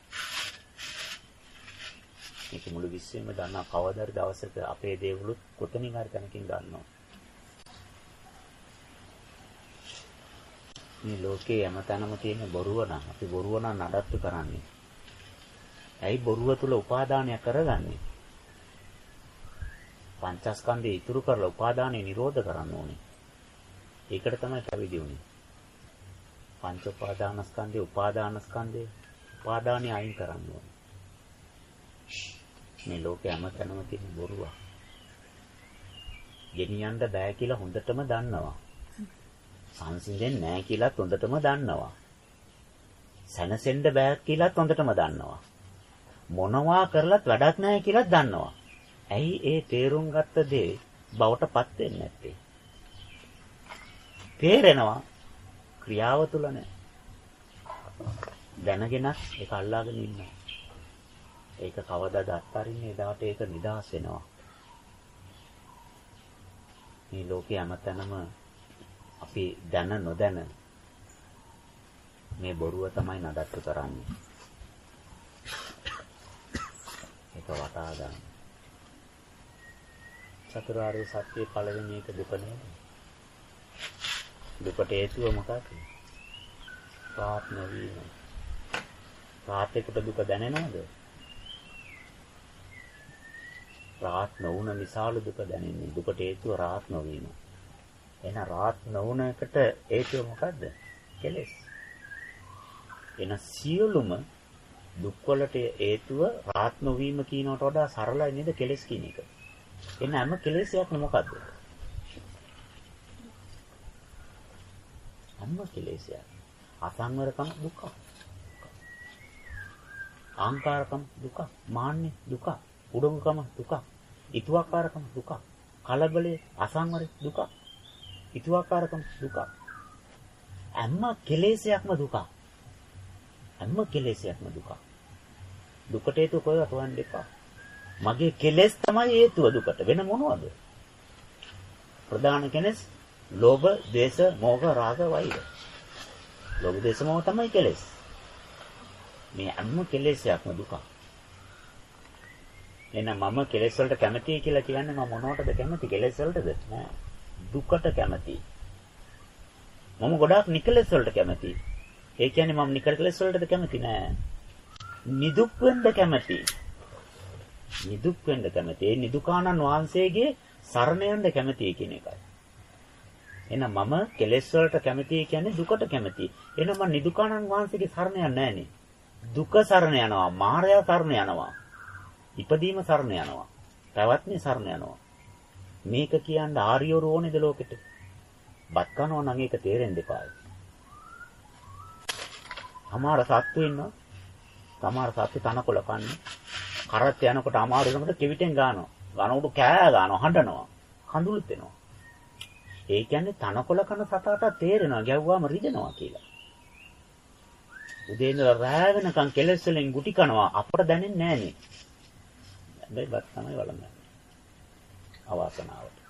මේක මුළු විශ්වෙම දන්නා කවදාද දවසක අපේ දේවලුත් කොතනින් හරි තැනකින් ගන්නවා. මේ ලෝකේ හැමතැනම තියෙන බොරුව නම් අපි බොරුව නම් නඩත්තු කරන්නේ. ඇයි බොරුව තුල උපාදානය කරගන්නේ? පංචස්කන්ධය ඉතුරු කරලා උපාදානය නිරෝධ කරන්න ඕනේ. ඒකට තමයි පැවිදි වුනේ. පංච උපාදානස්කන්ධය උපාදානය අයින් කරන්න ඕනේ. මේ ලෝකේ හැමතැනම තියෙන බොරුව. ගෙනියන්න බෑ කියලා හොඳටම දන්නවා. සංසිඳෙන්නේ නැහැ කියලාත් හොඳටම දන්නවා. සැනසෙන්න බෑ කියලාත් හොඳටම දන්නවා. මොනවා කරලත් වැඩක් නැහැ කියලාත් දන්නවා. ඇයි ඒ තේරුම් ගත්ත දේ බවටපත් වෙන්නේ නැත්තේ? තේරෙනවා ක්‍රියාව තුල නැහැ. දැනගෙන ඒක අල්ලාගෙන ඉන්නවා. ඒක කවදාද අත්හරින්නේ? එදාට ඒක නිදහස් වෙනවා. මේ ලෝකේ හැමතැනම අපි දැන නොදැන මේ බොරුව තමයි නඩත්තු කරන්නේ. ඒක වටහා ගන්න. චතුරාර්ය සත්‍ය පළවෙනි එක දුක නේද? දුකට හේතුව මොකක්ද? රාත් නොවීම. රාතේකට දුක දැනෙනවද? රාත් නොවුන නිසාලු දුක දැනෙන්නේ. දුකට හේතුව රාත් නොවීම. එහෙනම් රාත් නොවුන එකට හේතුව මොකද්ද? කෙලෙස්. එහෙනම් සියලුම දුක්වලට හේතුව රාත් නොවීම කියනකට වඩා සරලයි නේද කෙලෙස් කියන එක? එහෙනම් හැම කෙලෙසයක්ම මොකද්ද? හැම කෙලෙසයක්. අසංවරකම දුක. ආංකාරකම දුක. මාන්නේ දුක. උඩඟුකම දුක. ඊතුවක්කාරකම දුක. කලබලේ අසංවරේ දුක. ඊතුවක්කාරකම දුක. හැම කෙලෙසයක්ම දුක. හැම කෙලෙසයක්ම දුක. දුකට හේතුව කොහෙවත් හොයන්න එපා. මගේ කෙලෙස් තමයි හේතුව දුකට. වෙන මොනවද? ප්‍රධාන කෙලෙස් ලෝභ, ද්වේෂ, මෝහ, රාග, වෛර. ලෝභ, ද්වේෂ, මෝහ තමයි කෙලෙස්. මේ හැම කෙලෙසයක්ම දුක. එහෙනම් මම කෙලෙස් වලට කැමතියි කියලා කියන්නේ මම මොනවටද කැමති? කෙලෙස් වලටද? නෑ. දුකට කැමතියි. මම ගොඩාක් නිකලෙස් වලට කැමතියි. ඒ කියන්නේ මම නිකලෙස් වලටද කැමති නෑ. නිදුක් වෙන්න කැමතියි. නිදුක් වෙන්න කැමති. ඒ නිදුකානන් වහන්සේගේ සරණ යන්න කැමතියි කියන එකයි. එහෙනම් මම කෙලෙස් වලට කැමතියි කියන්නේ දුකට කැමතියි. එහෙනම් මම නිදුකානන් වහන්සේගේ සරණ යන්නේ නැහනේ. දුක සරණ යනවා, මායя සරණ යනවා. ඉපදීම සරණ යනවා. පැවැත්මේ සරණ යනවා. මේක කියන්නේ ආර්යවරු ඕනේද ලෝකෙට? බත් කනවා නම් ඒක තේරෙන්න එපායි. සමහර සත්තු ඉන්නවා. සමහර සත්තු තනකොළ කන්නේ. කරත් යනකොට අමාරු වෙනකොට කෙවිතෙන් ගන්නවා. ගනකොට කෑ ගන්නවා, හඬනවා. කඳුළුත් එනවා. ඒ කියන්නේ තනකොළ කන සතාට තේරෙනවා ගැව්වාම රිදෙනවා කියලා. උදේ ඉඳලා රෑ වෙනකන් කෙලස් වලින් ගුටි කනවා අපට දැනෙන්නේ නැහනේ. හැබැයි බත් තමයි වළඳන්නේ. අවාසනාවට.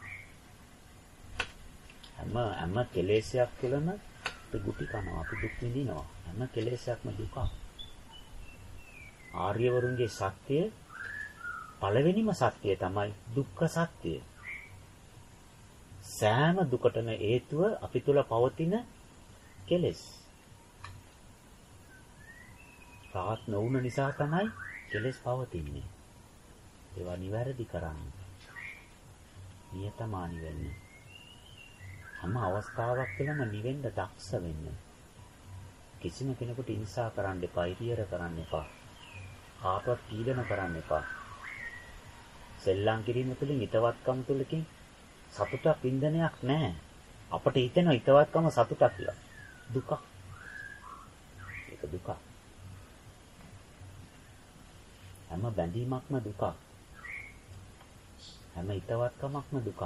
හැම කෙලෙසයක් තුළම අපි ගුටි කනවා, අපි දුක් විඳිනවා. හැම කෙලෙසයක්ම දුක. ආර්යවරුන්ගේ සත්‍යය පළවෙනිම සත්‍යය තමයි දුක්ඛ සත්‍යය. සෑම දුකටම හේතුව අපි තුල පවතින කෙලෙස්. රාත් නොවුන නිසා තමයි කෙලෙස් පවතින්නේ. ඒවා නිවැරදි කරන්න. නියතමානි වෙන්න. හැම අවස්ථාවක් තුළම නිවෙන්න දක්ෂ වෙන්න. කිසිම කෙනෙකුට ඉන්සා කරන්න එපා, ඉරියර කරන්න එපා. කාටවත් පීඩන කරන්න එපා. සෙල්ලම් කිරීම තුළින් ිතවත්කම තුළකින් සතුටක් වින්දනයක් නැහැ. අපට හිතෙන ිතවත්කම සතුටක් කියලා. දුක. ඒක දුක. හැම බැඳීමක්ම දුක. හැම ිතවත්කමක්ම දුක.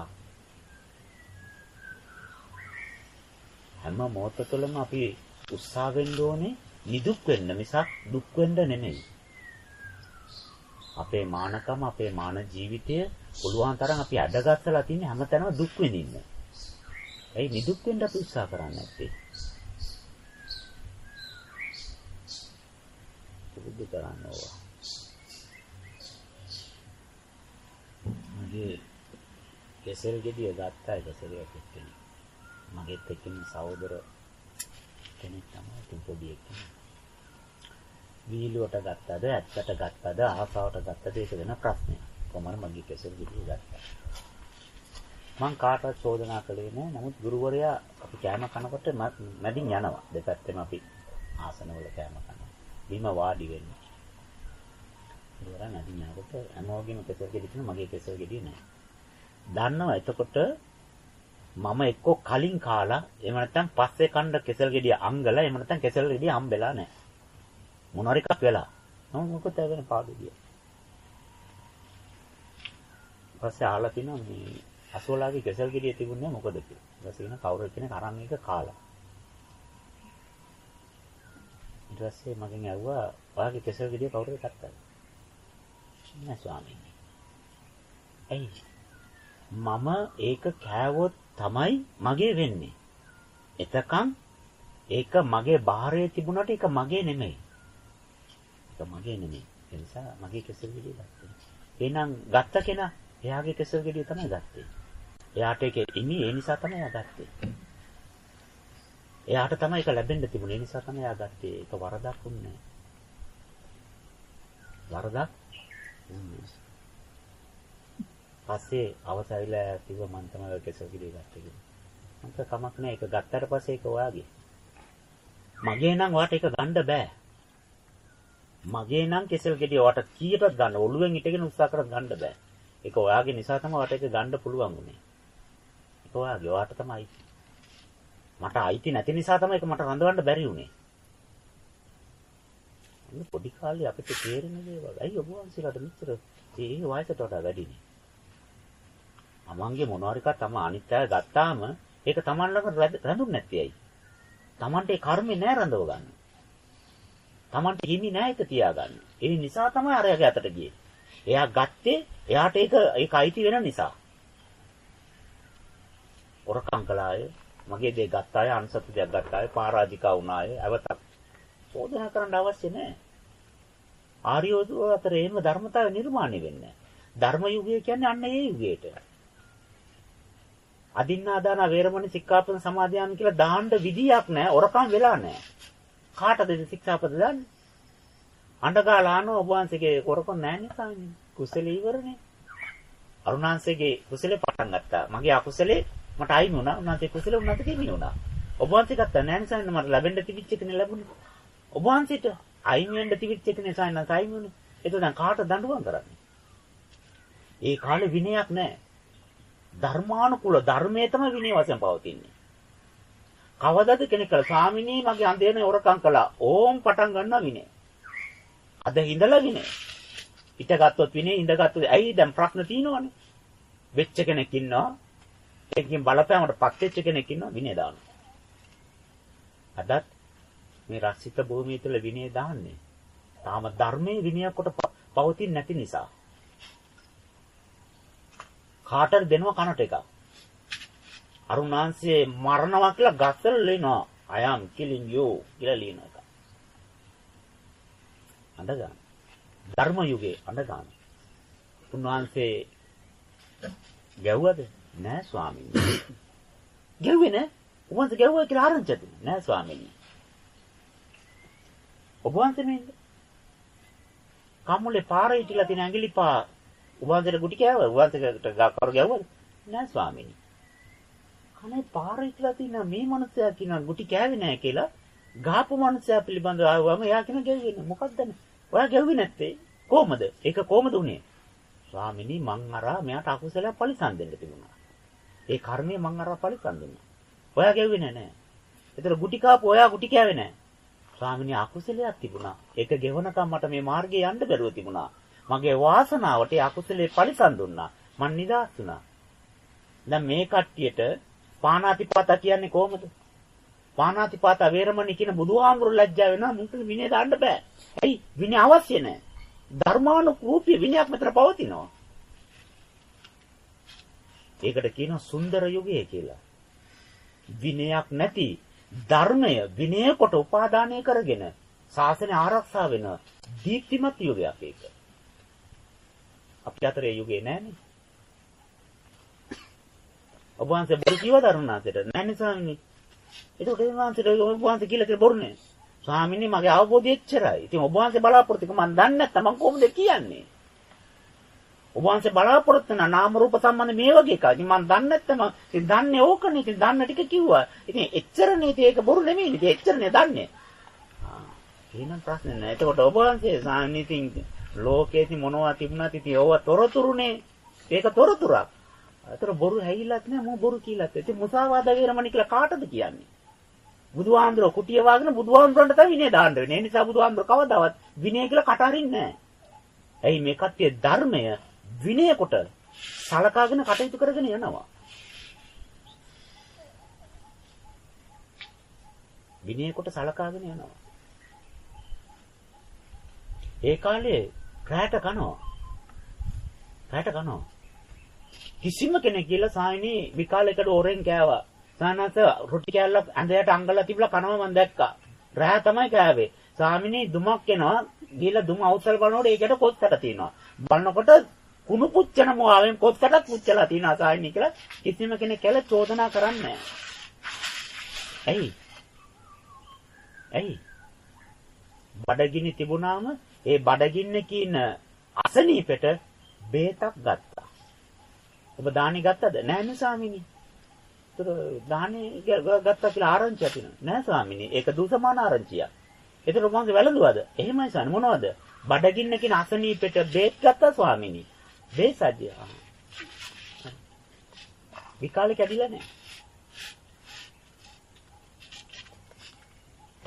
හැම මොහොත තුළම අපි උත්සාහ වෙන්න ඕනේ නිදුක් වෙන්න මිසක් දුක් වෙන්න නෙමෙයි. අපේ මානකම, අපේ මාන ජීවිතය පුළුවන් තරම් අපි අඩගස්සලා තින්නේ හැමතැනම දුක් විඳින්න. ඒ නිදුක් වෙන්න අපි උත්සාහ කරන්නේ නැත්තේ. පුරුදු කරන්න ඕවා. මගේ කෙසෙල් ගෙඩිය ගත්තා කෙසෙලියක් එක්කනේ. මගේත් එක්කෙන සහෝදර කෙනෙක් තමයි පොඩි එක්කෙනෙක්. වීලුවට ගත්තද, ඇත්තට ගත්තද, ආසාවට ගත්තද ඒක වෙන ප්‍රශ්නයක්. කොහොමද මගේ කෙසෙල් ගෙඩිය ගත්තා. මං කාටවත් චෝදනා කළේ නෑ. නමුත් ගුරුවරයා අපි කෑම කනකොට මැදින් යනවා. දෙපැත්තෙම අපි ආසනවල කෑම කනවා. බිම වාඩි වෙන්න. ගුරුවරයා මැදින් යනකොට හැමෝගෙම කෙසෙල් ගෙඩිය තියෙනවා, මගේ කෙසෙල් ගෙඩිය නෑ. දන්නවා එතකොට මම එක්කෝ කලින් කාලා එහෙම නැත්නම් පස්සේ කන්න කෙසෙල් ගෙඩිය අංගලා එහෙම නැත්නම් කෙසෙල් ගෙඩිය හම්බෙලා නැහැ. මොනවාරි එකක් වෙලා. මම මොකද වෙන පාඩුවිය. පස්සේ ආලා තිනවා මේ අසෝලාගේ කෙසෙල් ගෙඩිය තිබුණේ මොකද කියලා. ඊට පස්සේ කවුරු කෙනෙක් අරන් එක කාලා. ඊට පස්සේ මගෙන් ඇහුවා ඔයාගේ කෙසෙල් ගෙඩිය කවුරුද ගත්තද? නෑ ස්වාමීනි. එයි මම ඒක කෑවොත් තමයි මගේ වෙන්නේ. එතකන් ඒක මගේ බාහිරේ තිබුණාට ඒක මගේ නෙමෙයි. ඒක මගේ නෙමෙයි. ඒ නිසා මගේ කෙසෙල් ගෙඩිය ගත්තා. එහෙනම් ගත්ත කෙනා එයාගේ කෙසෙල් ගෙඩිය තමයි ගත්තේ. එයාට ඒක ඉනි ඒ නිසා තමයි එයා ගත්තේ. එයාට තමයි ඒක ලැබෙන්න තිබුණේ. ඒ නිසා තමයි එයා ගත්තේ. ඒක වරදක් වුණේ නෑ. වරදක් වුණේ. පස්සේ අවසයිලා කිව්ව මං තමයි කෙසෙල් ගෙඩිය ගත්තේ කියලා. මං කමක් නෑ ඒක ගත්තට පස්සේ ඒක ඔයාගේ. මගේ නම් ඔයාට ඒක ගන්න බෑ. මගේ නම් කෙසෙල් ගෙඩිය ඔයාට කීයටවත් ගන්න ඔළුවෙන් ඉටගෙන උත්සාහ කරත් ගන්න බෑ. ඒක ඔයාගේ නිසා තමයි ඔයාට ඒක ගන්න පුළුවන් උනේ. ඒක ඔයාගේ ඔයාට තමයි. මට අයිති නැති නිසා තමයි ඒක මට රඳවන්න බැරි වුනේ. අන්න පොඩි කාලේ අපිට තේරෙන දේවල්. අයි ඔබ වහන්සේලාට මෙච්චර ඒ වයසට වඩා වැඩිනේ. තමන්ගේ මොනවාරි එකක් තම අනිත් අය ගත්තාම ඒක තමන් ළඟ රැඳුන්නේ නැති ඇයි? තමන්ට ඒ කර්මේ නෑ රඳව ගන්න. තමන්ට හිමි නෑ ඒක තියාගන්න. ඒ නිසා තමයි අරයාගේ අතට ගියේ. එයා ගත්තේ එයාට ඒක අයිති වෙන නිසා. ඔරකම් කළාය, මගේ දේ ගත්තාය, අන්සතු දෙයක් ගත්තාය, පරාජිකා වුණාය, අවතක් චෝදනා කරන්න අවශ්‍ය නැහැ. ආර්යෝදෝ අතර එහෙම ධර්මතාවය නිර්මාණය වෙන්නේ නැහැ. ධර්ම යුගය කියන්නේ අන්න ඒ යුගයට. අදින්නාදාන වේරමණී සික්ඛාපද සමාදියාමි කියලා දාන්න විදියක් නැහැ. ඔරකම් වෙලා නැහැ. කාටද ශික්ෂාපද දාන්නේ? අඬගාලාන ඔබ වහන්සේගේ කොරකොන් නැහැ නේ ස්වාමීනි. කුසලී ඉවරනේ. අරුණාංශයේ කුසලේ පටන් ගත්තා. මගේ අකුසලේ මට අයිමි වුණා. උන්වහන්සේ කුසලේ උන්වහන්සේ කිමි වුණා. ඔබ වහන්සේ ගත්තා නැහැ නේ ස්වාමීනි. මට ලැබෙන්න තිබිච්ච එකනේ ලැබුණේ. ඔබ වහන්සේට අයිමි වෙන්න තිබිච්ච එකනේ ස්වාමීනි අයිමි වුණේ. ඒක දැන් කාට දඬුවම් කරන්නේ? ඒ කාලේ විනයක් නැහැ. ධර්මානුකූල ධර්මයේ තමයි විනය වශයෙන් පවතින්නේ. කවදාද කෙනෙක් කළා ස්වාමිනී මගේ අඳේන හොරකම් කළා. ඕම් පටන් ගන්නවා විනය. අද හිඳලා විනය. හිටගත්තොත් විනය ඉඳගත්තොත් ඇයි දැන් ප්‍රශ්න තියෙනවනේ. වෙච්ච කෙනෙක් ඉන්නවා. ඒකකින් බලපෑමකට පත් වෙච්ච කෙනෙක් ඉන්නවා විනය දානවා. අදත් මේ රක්ෂිත භූමිය තුළ විනය දාන්නේ. තාම ධර්මයේ විනයක් කොට පවතින්නේ නැති නිසා. කාටද දෙනවා කනට එකක්. අරුණාංශයේ මරණවා කියලා ගස්සල ලියනවා. I am killing you කියලා ලියන එක. අඬගන්න. ධර්ම යුගයේ අඬගන්න. උන්වහන්සේ ගැව්වද? නෑ ස්වාමීනි. ගැව්වේ නෑ? උන්වහන්සේ ගැව්වා කියලා ආරංචි දුන්නා. නෑ ස්වාමීනි. ඔබ වහන්සේ නේද? කම්මුලේ පාරේ ඉතිලා තියෙන ඇඟිලි පා උන්වහන්සේට ගුටි කෑවා. උන්වහන්සේට කර ගැව්වද? නෑ ස්වාමීනි. කනේ පාරේ ඉතිලා තියෙන මේ මනුස්සයා කියනවා ගුටි කෑවේ නෑ කියලා. ගහපු මනුස්සයා පිළිබඳව ආවම එයා කියන ගැව්වේ නෑ. මොකක්ද නේ? ඔයා ගැව්වේ නැත්තේ කොහමද? ඒක කොහමද උනේ? ස්වාමීනි මං අරා මෙයාට අකුසලයක් පරිසම් දෙන්න තිබුණා. ඒ කර්මය මං අරා පරිසම් දුන්නා. ඔයා ගැව්වේ නෑ. ඒතර ගුටි කාපු ඔයා ගුටි කෑවේ නෑ. ස්වාමීනි අකුසලයක් තිබුණා. ඒක ගෙවනකම් මට මේ මාර්ගේ යන්න බැරුව තිබුණා. මගේ වාසනාවට ඒ අකුසලේ පරිසම් දුන්නා. මං නිදහස් වුණා. දැන් මේ කට්ටියට පාණාතිපාත කියන්නේ කොහමද? පාණාතිපාත වේරමණී කියන බුදුහාමුදුරු ලැජ්ජා වෙනවා. මුන්ට විනය දාන්න බෑ. ඇයි? විනය අවශ්‍ය නැහැ. ධර්මානුකූපී විනයක් මෙතන පවතිනවා. ඒකට කියනවා සුන්දර යුගය කියලා. විනයක් නැති ධර්මය විනය කොට උපාදානය කරගෙන ශාසනය ආරක්ෂා වෙන දීප්තිමත් යුගයක් ඒක. අපි අතරේ යුගේ නෑනේ. ඔබ වහන්සේ බොරු කිව්ව දරුණාසෙට නෑනේ ස්වාමීනි. ඒක ඔබ වහන්සේ කියලා බොරුනේ. ස්වාමීනි මගේ අවබෝධය එච්චරයි. ඉතින් ඔබ වහන්සේ බලාපොරොත්තු එක මම දන්නේ නැත්නම් මම කොහොමද කියන්නේ? ඔබ වහන්සේ බලාපොරොත්තු වෙන නාම රූප සම්බන්ධ මේ වගේ එකක්. ඉතින් මම දන්නේ නැත්නම් ඉතින් දන්නේ ඕකනේ. ඉතින් දන්න ටික කිව්වා. ඉතින් එච්චරනේ ඉතින් ඒක බොරු නෙමෙයි. ඉතින් එච්චරනේ දන්නේ. එහෙනම් ප්‍රශ්නේ නෑ. එතකොට ඔබ වහන්සේ ස්වාමීනි ඉතින් ලෝකේදී මොනවා තිබුණත් ඉතින් ඕව තොරතුරුනේ. ඒක තොරතුරක්. අතර බොරු හැයිලත් නෑ මම බොරු කියලාත්. ඉතින් මුසාවාද වේරමණී කියලා කාටද කියන්නේ? බුදුහාමුදුරුවෝ කුටිය වාගෙන බුදුහාමුදුරන්ට තමයි විනය දාන්න වෙන්නේ. ඒ නිසා බුදුහාමුදුරුවෝ කවදාවත් විනය කියලා කට අරින්නේ නැහැ. ඇයි මේ කට්ටිය ධර්මය විනය කොට සලකාගෙන කටයුතු කරගෙන යනවා. විනය කොට සලකාගෙන යනවා. ඒ කාලේ රැට කනවා. කිසිම කෙනෙක් කියලා සායනි විකාලයකට ඕරෙන් කෑවා. සානස රොටි කෑල්ලක් ඇඳයට අංගලා තිබලා කනවා මම දැක්කා. රෑ තමයි කෑවේ. ස්වාමිනේ දුමක් එනවා. ගිහලා දුම අවසල් බලනකොට ඒකට කොත්තට තියෙනවා. බලනකොට කුණු පුච්චන මොාවෙන් කොත්තටත් පුච්චලා තියෙනවා සායනි කියලා කිසිම කෙනෙක් කියලා චෝදනා කරන්නේ නැහැ. ඇයි? බඩගිනි තිබුණාම ඒ බඩගින්නේ කියන අසනීපෙට බේතක් ගත්තා. ඔබ දානි ගත්තද? නැහැ නේ ස්වාමිනේ. දාහනේ ගත්තා කියලා ආරංචියක් තියෙනවා. නෑ ස්වාමීනි. ඒක දුසමාන ආරංචියක්. ඒතර මොකද වැළඳුවද? එහෙමයි ස්වාමීනි. මොනවද? බඩගින්න කියන අසනීපෙට බේත් ගත්තා ස්වාමීනි. බේසජ්‍ය. විකාලේ කැඩිලා නෑ.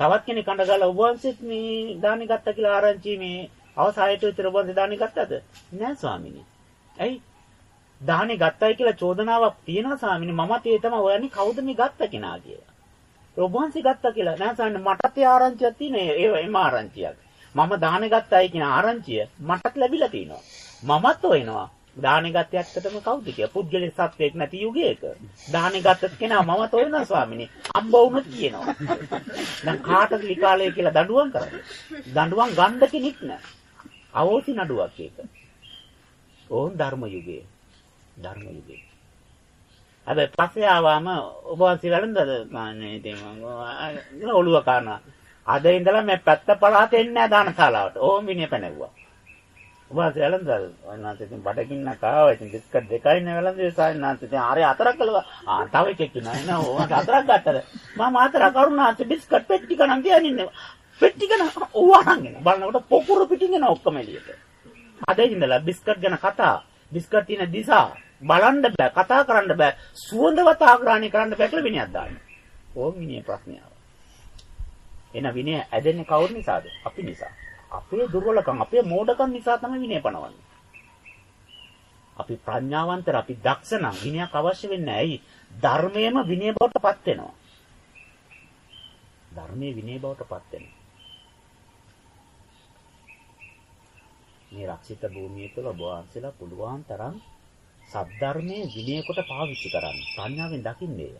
තවත් කෙනෙක් අඬගාලා ඔබ වහන්සේත් මේ දානි ගත්තා කියලා ආරංචි මේ අවසානයේ විතර ඔබ වහන්සේ දානි ගත්තද? නෑ ස්වාමීනි. ඇයි? දාහනේ ගත්තයි කියලා චෝදනාවක් තියෙනවා ස්වාමීනි. මමත් ඒ තමයි හොයන්නේ කවුද මේ ගත්ත කෙනා කියලා. ඔබ වහන්සේ ගත්තා කියලා. නෑ ස්වාමීනි මටත් ඒ ආරංචියක් තියෙනවා. ඒම ආරංචියක්. මම දාහනේ ගත්තයි කියන ආරංචිය මටත් ලැබිලා තිනවා. මමත් හොයනවා. දාහනේ ගත්තේ ඇත්තටම කවුද කියලා. පුද්ගලික සත්‍යයක් නැති යුගයක. දාහනේ ගත්ත කෙනා මමත් හොයනවා ස්වාමීනි. අම්බ වුණොත් කියනවා. දැන් කාටද විකාලය කියලා දඬුවම් කරන්නේ? දඬුවම් ගන්න කෙනෙක් නෑ. අවෝසි නඩුවක් ඒක. ඕන් ධර්ම යුගයේ. ධර්ම යුගයේ. හැබැයි පස්සේ ආවම ඔබ වහන්සේ වැළඳද මානේ ඉතින් මම ඔළුව කනවා. අද ඉඳලා මේ පැත්ත පළාතේ එන්නේ නැහැ දානශාලාවට. ඕම් විනය පැනෙව්වා. ඔබ වහන්සේ වැළඳද? වන්නාන්සේ ඉතින් බඩගින්නක් ආවා. ඉතින් බිස්කට් දෙකයි නේ වැළඳේ සායනාන්සේ. ඉතින් ආරේ හතරක් කළා. තව එකෙක් ඉන්නවා නේ. ඕන් හතරක් ගත්තද? මම හතරක් කරුණාන්සේ බිස්කට් පෙට්ටි ගණන් තියන්නේ. පෙට්ටි ගණන් ඕවහන් එන. බලනකොට පොකුරු පිටින් එන ඔක්කොම එළියට. අද ඉඳලා බිස්කට් ගැන කතා, බිස්කට් තියෙන දිසා බලන්න බෑ, කතා කරන්න බෑ, සුවඳවත් ආග්‍රහණය කරන්න බෑ කියලා විනයක් දාන්න. ඕම් විනය ප්‍රශ්නය ආවා. එන විනය ඇදෙන්නේ කවුරු නිසාද? අපි නිසා. අපේ දුර්වලකම්, අපේ මෝඩකම් නිසා තමයි විනය පනවන්නේ. අපි ප්‍රඥාවන්තර, අපි දක්ෂ නම් විනයක් අවශ්‍ය වෙන්නේ නැහැ. ඇයි? ධර්මයේම විනය බවට පත් වෙනවා. ධර්මයේ විනය බවට පත් වෙනවා. මේ රක්ෂිත භූමිය තුළ බෝවන්සලා පුළුවන් තරම් සද්ධර්මයේ විනය කොට පාවිච්චි කරන්න. ප්‍රඥාවෙන් දකින්නේ.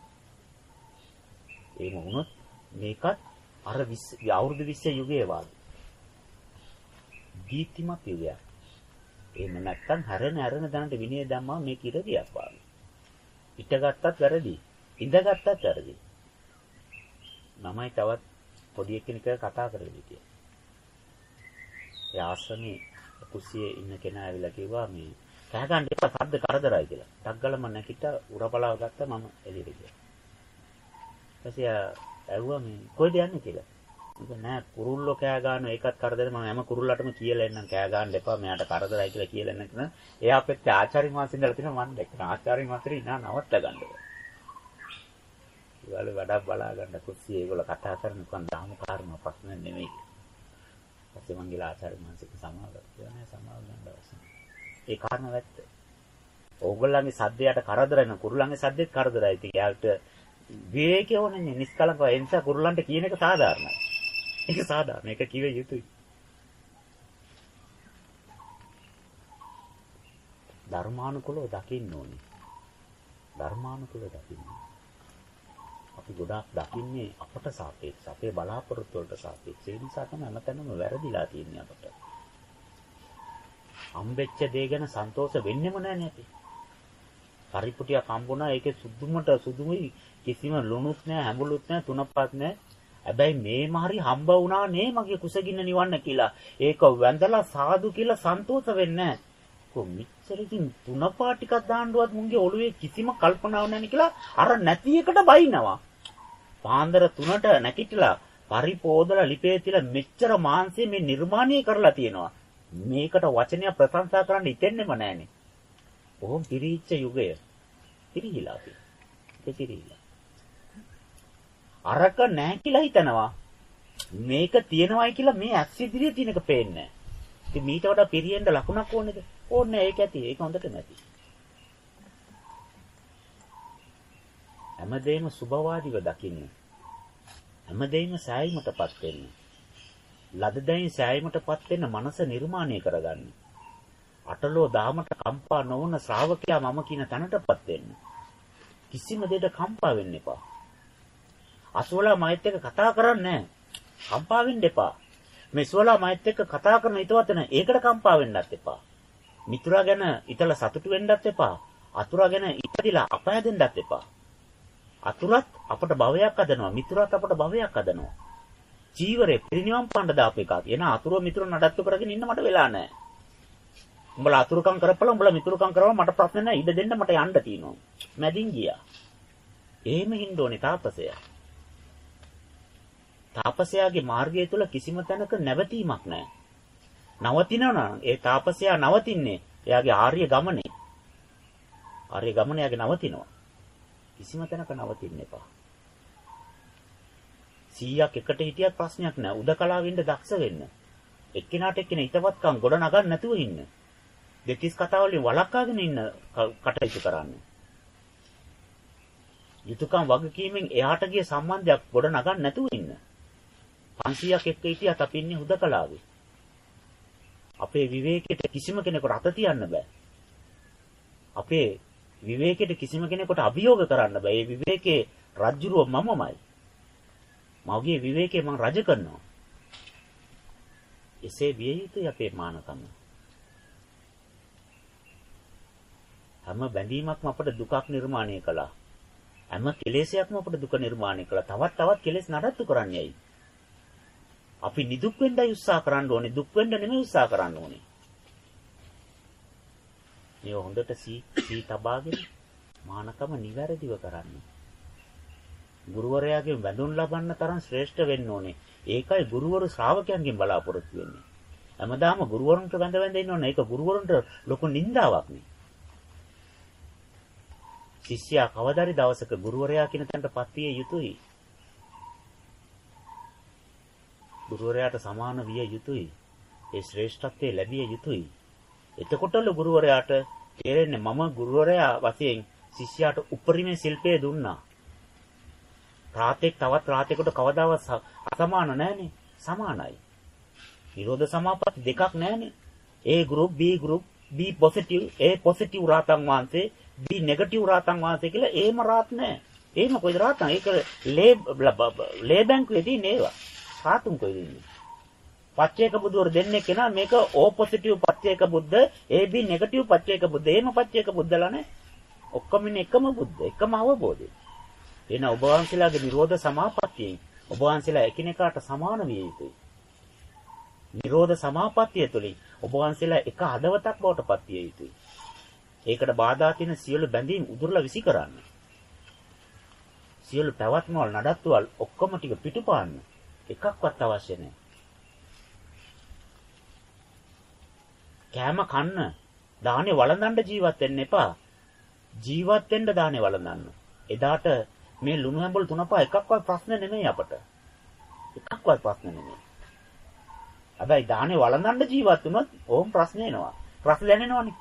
එහෙම වුණොත් මේකත් අර අවුරුදු 20 යුගයේ වාගේ. දීප්තිමත් යුගයක්. එහෙම නැත්තම් හැරෙන දැනට විනය ධම්මා මේ කිරදියක් වාගේ. පිටගත්තත් වැරදි. ඉඳගත්තත් වැරදි. මමයි තවත් පොඩි කෙනෙක් කතා කරලා හිටියා. ඒ ආශ්‍රමේ කුස්සියේ ඉන්න කෙනා ඇවිල්ලා කිව්වා මේ කෑ ගන්න එපා සද්ද කරදරයි කියලා. ටක් ගාලා මම නැකිට උරපලාව ගත්තා මම එළියට ගියා. ඊපස්සේ ඇහුවා මේ කොහෙද යන්නේ කියලා. මම නෑ කුරුල්ලෝ කෑ ගන්න ඒකත් කරදරයි මම හැම කුරුල්ලටම කියලා එන්නම් කෑ ගන්න එපා මෙයාට කරදරයි කියලා කියලා එන්න කියන. එයා අපිට ආචාර්ය මාසින් ඉඳලා තිනවා මම දැක්කා ආචාර්ය මාසිරි නා නවත්ත ගන්න. ඒවල වැඩක් බලා ගන්න කුස්සියේ ඒගොල්ලෝ කතා කරනකන් දාම කාරණා ප්‍රශ්න නෙමෙයි. ඊපස්සේ මං ගිහලා ආචාර්ය මාසික සමාවගත්තා නෑ සමාව ගන්න අවශ්‍ය. ඒ කාරණා වැත්ත. ඕගොල්ලන්ගේ සද්දයට කරදර වෙන කුරුල්ලන්ගේ සද්දෙත් කරදරයි. ඉතින් යාට විවේකී ඕනේ නිස්කලංකව ඒ නිසා කුරුල්ලන්ට කියන එක සාධාරණයි. ඒක සාධාරණ. ඒක කිව යුතුයි. ධර්මානුකූලව දකින්න ඕනේ. ධර්මානුකූලව දකින්න. අපි ගොඩාක් දකින්නේ අපට සාපේක්ෂව, අපේ බලාපොරොත්තු වලට සාපේක්ෂව. ඒ නිසා තමයි හැමතැනම වැරදිලා තියෙන්නේ අපට. හම්බෙච්ච දේ ගැන සන්තෝෂ වෙන්නෙම නැහැ අපි. පරිපුටියක් හම්බුණා ඒකේ සුදුමුයි කිසිම ලුණුත් නැහැ, හැඹුලුත් නැහැ, තුනපත් නැහැ. හැබැයි මේම හරි හම්බ වුණා නේ මගේ කුසගින්න නිවන්න කියලා. ඒක වැඳලා සාදු කියලා සන්තෝෂ වෙන්නේ නැහැ. කොමිච්චරකින් තුනපා ටිකක් දාන්නවත් මුන්ගේ ඔළුවේ කිසිම කල්පනාවක් නැහැ කියලා අර නැති එකට බයිනවා. පාන්දර 3ට නැගිටලා පරිපෝදලා ලිපේ තියලා මෙච්චර මාංශය මේ නිර්මාණය කරලා තියෙනවා. මේකට වචනය ප්‍රශංසා කරන්න හිතෙන්නෙම නැහනේ. කොහොම පිරිච්ච යුගය. පිරිහිලා අපි. ඒක පිරිහිලා. අරක නැහැ කියලා හිතනවා. මේක තියෙනවයි කියලා මේ ඇස් ඉදිරියේ තියෙනක පේන්නේ නැහැ. ඉතින් මීට වඩා පිරියෙන්න ලකුණක් ඕනේද? ඕනේ ඒක ඇති. ඒක හොඳට නැති. හැමදේම සුභවාදීව දකින්න. හැමදේම සෑයීමටපත් වෙන්න. ලද දෙයින් සෑයීමටපත් වෙන්න මනස නිර්මාණය කරගන්න. අටලෝ දාමට කම්පා නොවන ශ්‍රාවකයා මම කියන තැනටපත් වෙන්න. කිසිම දෙයකට කම්පා වෙන්න එපා. අසෝලා මයිත් එක්ක කතා කරන්නේ නැහැ. කම්පා වෙන්න එපා. මේ සෝලා මයිත් එක්ක කතා කරන හිතවත් නැ ඒකට කම්පා වෙන්නත් එපා. මිතුරා ගැන ඉතලා සතුටු වෙන්නත් එපා. අතුරා ගැන ඉපදිලා අපයදෙන්නත් එපා. අතුරත් අපට භවයක් හදනවා. මිතුරත් අපට භවයක් හදනවා. ජීවරේ පිරිනිවන් පාන්න දාපු එකක්. එන අතුරු මිතුරු නඩත්තු කරගෙන ඉන්න මට වෙලා නැහැ. උඹලා අතුරුකම් කරපළ උඹලා මිතුරුකම් කරවම මට ප්‍රශ්න නැහැ. ඉඩ දෙන්න මට යන්න තියෙනවා. මැදින් ගියා. එහෙම හින්න ඕනේ තාපසයා. තාපසයාගේ මාර්ගය තුල කිසිම තැනක නැවතීමක් නැහැ. නවතිනවා ඒ තාපසයා නවතින්නේ එයාගේ ආර්ය ගමනේ. ආර්ය ගමන එයාගේ නවතිනවා. කිසිම තැනක නවතින්න එපා. 100ක් එකට හිටියත් ප්‍රශ්නයක් නෑ. උදකලාවෙ ඉන්න දක්ෂ වෙන්න. එක්කිනාට එක්කිනා හිතවත්කම් ගොඩ නගන්න නැතුව ඉන්න. දෙතිස් කතා වලින් වළක්වාගෙන ඉන්න කටයුතු කරන්න. යුතුයකම් වගකීමෙන් එහාට ගිය සම්බන්ධයක් ගොඩ නගන්න නැතුව ඉන්න. 500ක් එක්ක හිටියත් අපි ඉන්නේ හුදකලාවේ. අපේ විවේකයට කිසිම කෙනෙකුට අත තියන්න බෑ. අපේ විවේකයට කිසිම කෙනෙකුට අභියෝග කරන්න බෑ. මේ විවේකේ රජුරුව මමමයි. මගේ විවේකේ මම රජ කරනවා. එසේ විය යුතුයි අපේ මානකම. හැම බැඳීමක්ම අපට දුකක් නිර්මාණය කළා. හැම කෙලෙසයක්ම අපට දුක නිර්මාණය කළා. තවත් කෙලෙස් නඩත්තු කරන්නේයි. අපි නිදුක් වෙන්නයි උත්සාහ කරන්න ඕනේ. දුක් වෙන්න නෙමෙයි උත්සාහ කරන්න ඕනේ. මේ හොඳට සී තබාගෙන මානකම නිවැරදිව කරන්න. ගුරුවරයාගෙන් වැඳුම් ලබන්න තරම් ශ්‍රේෂ්ඨ වෙන්න ඕනේ. ඒකයි ගුරුවරු ශ්‍රාවකයන්ගෙන් බලාපොරොත්තු වෙන්නේ. හැමදාම ගුරුවරුන්ට වැඳ ඉන්න ඕනේ. ඒක ගුරුවරුන්ට ලොකු නින්දාවක් නේ. ශිෂ්‍යයා කවදාරි දවසක ගුරුවරයා කියන තැනටපත් විය යුතුයි. ගුරුවරයාට සමාන විය යුතුයි. ඒ ශ්‍රේෂ්ඨත්වය ලැබිය යුතුයි. එතකොටල ගුරුවරයාට තේරෙන්නේ මම ගුරුවරයා වශයෙන් ශිෂ්‍යයාට උපරිම ශිල්පය දුන්නා. රාතෙක් තවත් රාතෙකුට කවදාවත් අසමාන නැහනේ. සමානයි. නිරෝධ සමාපatti දෙකක් නැහනේ. A group B group B positive A positive රාතන් වහන්සේ B negative රාතන් වහන්සේ කියලා ඒම රාත් නැහැ. ඒම කොයිද රාතන්? ඒක ලේ බැංකුවේදී නේවා. රාතුන් කොයිද ඉන්නේ? පච්චේක බුදුවර දෙන්නේ කෙනා මේක O positive පච්චේක බුද්ධ AB negative පච්චේක බුද්ධ. ඒම පච්චේක බුද්ධලා නැහැ. ඔක්කොම ඉන්නේ එකම බුද්ධ, එකම අවබෝධය. එන ඔබ වහන්සේලාගේ නිරෝධ සමාපත්තියෙන් ඔබ වහන්සේලා එකිනෙකාට සමාන විය යුතුයි. නිරෝධ සමාපත්තිය තුළින් ඔබ වහන්සේලා එක හදවතක් බවට පත් විය යුතුයි. ඒකට බාධා තියෙන සියලු බැඳීම් උදුරලා විසි කරන්න. සියලු පැවැත්මවල නඩත්තුවල් ඔක්කොම ටික පිටුපාන්න. එකක්වත් අවශ්‍ය නැහැ. කෑම කන්න, දානේ වළඳන්න ජීවත් වෙන්න එපා. ජීවත් වෙන්න දානේ වළඳන්න. එදාට මේ ලුණු හැඹුල් තුනපා එකක්වත් ප්‍රශ්න නෙමෙයි අපට. එකක්වත් ප්‍රශ්න නෙමෙයි. හැබැයි දානේ වළඳන්න ජීවත් වුණොත් ඕම් ප්‍රශ්න එනවා. ප්‍රශ්න දැනෙනවනේ.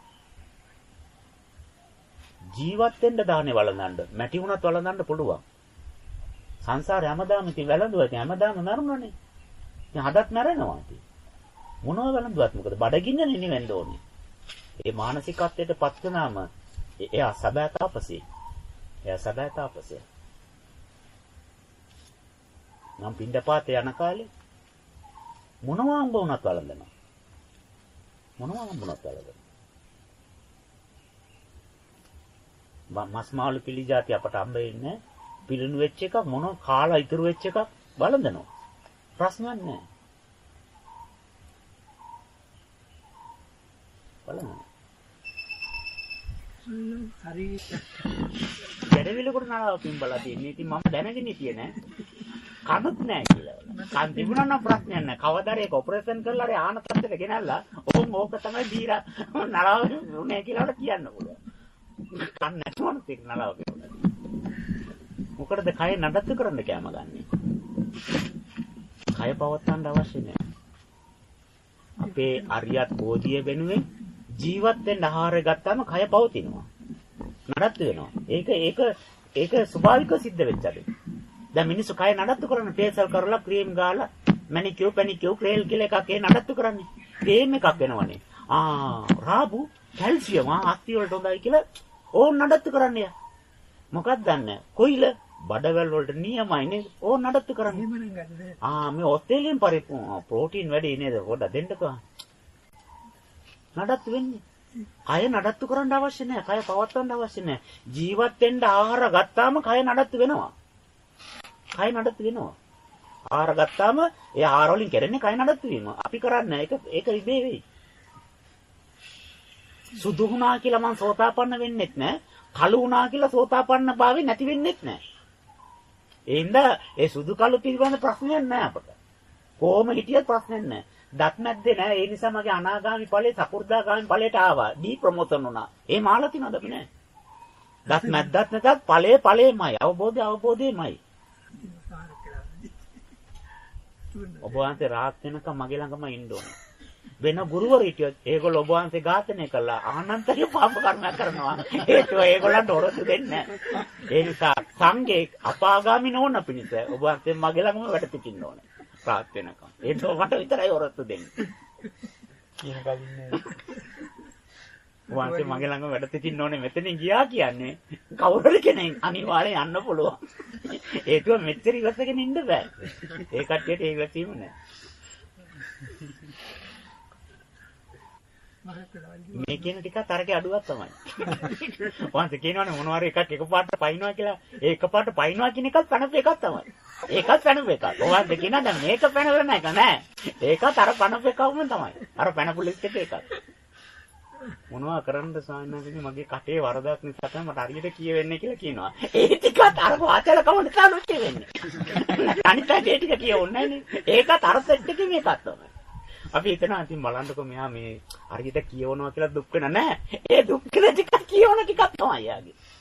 ජීවත් වෙන්න දානේ වළඳන්න, මැටි වුණත් වළඳන්න පුළුවන්. සංසාරේ හැමදාම ඉතින් වැළඳුවා. ඉතින් හැමදාම මරනවනේ. ඉතින් හදත් මැරෙනවා ඉතින්. මොනව වැළඳුවත් මොකද? බඩගින්න නෙවෙන්න ඕනේ. ඒ මානසිකත්වයට පත් වෙනාම එයා සබෑ තාපසේ. එයා සබෑ තාපසේ. නම් පින්ඩපාතේ යන කාලේ මොනවා හම්බ වුණත් වළඳනවා. මොනවා හම්බ වුණත් වළඳනවා. මස් මාළු පිළි જાති අපට හම්බ වෙන්නේ පිළිණු වෙච්ච එකක් මොනවා කාලා ඉතුරු වෙච්ච එකක් වළඳනවා. ප්‍රශ්නයක් නැහැ. වළඳනවා. හරි. ගැඩවිලකට නාලාව පින්බලා තියෙන්නේ. ඉතින් මම දැනගෙන හිටියේ නෑ. කනත් නෑ කියලා. කන් තිබුණා නම් ප්‍රශ්නයක් නෑ. කවදාද ඒක ඔපරේෂන් කරලා හරි ආහන තත්ත්වයට ගෙනල්ලා ඕක තමයි දීලා නලාව රුනේ කියලා කියන්න පුළුවන්. කන් නැතුවම තික නලාව කියනවා. මොකටද කය නඩත්තු කරන්න කැම ගන්නෙ? කය පවත්වන්න අවශ්‍ය නෑ. අපේ අරියත් බෝධිය වෙනුවෙන් ජීවත් වෙන්න ආහාරය ගත්තාම කය පවතිනවා. නඩත්තු වෙනවා. ඒක ස්වභාවිකව සිද්ධ වෙච්ච දේ. දැන් මිනිස්සු කය නඩත්තු කරන ෆේෂල් කරලා ක්‍රීම් ගාලා මැනිකියුර් පැනිකියුර් ක්‍රේල් කියලා එකක් ඒ නඩත්තු කරන්නේ. ඒම එකක් වෙනවනේ. රාබු කැල්සියම් අස්ති වලට හොඳයි කියලා ඕන් නඩත්තු කරන්නේ. මොකක්ද දන්නේ? කොයිල බඩවැල් වලට නියමයි නේද? ඕන් නඩත්තු කරන්නේ. මේ ඕස්ට්‍රේලියානු ප්‍රෝටීන් වැඩි නේද? පොඩ්ඩක් දෙන්නකෝ. නඩත්තු වෙන්නේ. කය නඩත්තු කරන්න අවශ්‍ය නැහැ. කය පවත්වන්න අවශ්‍ය නැහැ. ජීවත් වෙන්න ආහාර ගත්තාම කය නඩත්තු වෙනවා. කය නඩත්තු වෙනවා. ආහාර ගත්තාම ඒ ආහාර වලින් කරන්නේ කය නඩත්තු වීම. අපි කරන්නේ ඒක ඉබේ වෙයි. සුදු වුණා කියලා මං සෝතාපන්න වෙන්නෙත් නැහැ. කළු වුණා කියලා සෝතාපන්න භාවේ නැති වෙන්නෙත් නැහැ. ඒ හින්දා ඒ සුදු කළු පිළිබඳ ප්‍රශ්නයක් නැහැ අපට. කොහොම හිටියත් ප්‍රශ්නයක් නැහැ. දත් නැද්දේ නැහැ. ඒ නිසා මගේ අනාගාමි ඵලයේ සකු르දාගාමි ඵලයට ආවා. ඩී ප්‍රොමෝෂන් වුණා. ඒ මාලා තියනවද අපි නැහැ. දත් නැද්දත් නැතත් ඵලයමයි. අවබෝධයමයි. ඔබ වහන්සේ රාත් වෙනකම් මගේ ළඟම ඉන්න ඕනේ. වෙන ගුරුවරු හිටියොත් ඒගොල්ලෝ ඔබ වහන්සේ ඝාතනය කළා ආනන්තරිය පාප කර්මයක් කරනවා. ඒකෝ ඒගොල්ලන්ට ඔරොත්තු දෙන්නේ නැහැ. ඒ නිසා සංඝේ අපාගාමි නොවන පිණිස ඔබ වහන්සේ මගේ ළඟම වැඩ සිටින්න ඕනේ. රාත් වෙනකම්. ඒක මට විතරයි ඔරොත්තු දෙන්නේ. කියන කලින්නේ. වහන්සේ මගේ ළඟ වැඩ සිටින්න ඕනේ මෙතනින් ගියා කියන්නේ කවුරුහරි කෙනෙක් අනිවාර්යෙන් යන්න පුළුවන්. ඒකව මෙච්චර ඉවසගෙන ඉන්න බෑ. ඒ කට්ටියට ඒ ඉවසීම නෑ. මේ කියන ටිකත් අරගේ අඩුවක් තමයි. වහන්සේ කියනවානේ මොනවාරි එකක් එකපාරට පයින්නවා කියලා. ඒ එකපාරට පයින්නවා කියන එකත් පණප එකක් තමයි. ඒකත් පණප එකක්. වහන්සේ කියනවා දැන් මේක පණවන එක නෑ. ඒකත් අර පණප එකක්ම තමයි. අර පණපුලිස් එක එකක්. මොනවා කරන්නද සායනාගේ මගේ කටේ වරදක් නිසා තමයි මට හරියට කියවෙන්නේ කියලා කියනවා. ඒ ටිකත් අර වාචලකම නිසා ලොච්ච වෙන්නේ. අනිත් ඒ ටික කියවන්නේ නෑනේ. ඒකත් අර සෙට් එකේ මේකත් තමයි. අපි හිතනවා ඉතින් බලන්නකො මෙයා මේ හරියට කියවනවා කියලා දුක් වෙන නෑ. ඒ දුක් වෙන ටික කියවන ටිකක් තමයි යාගේ.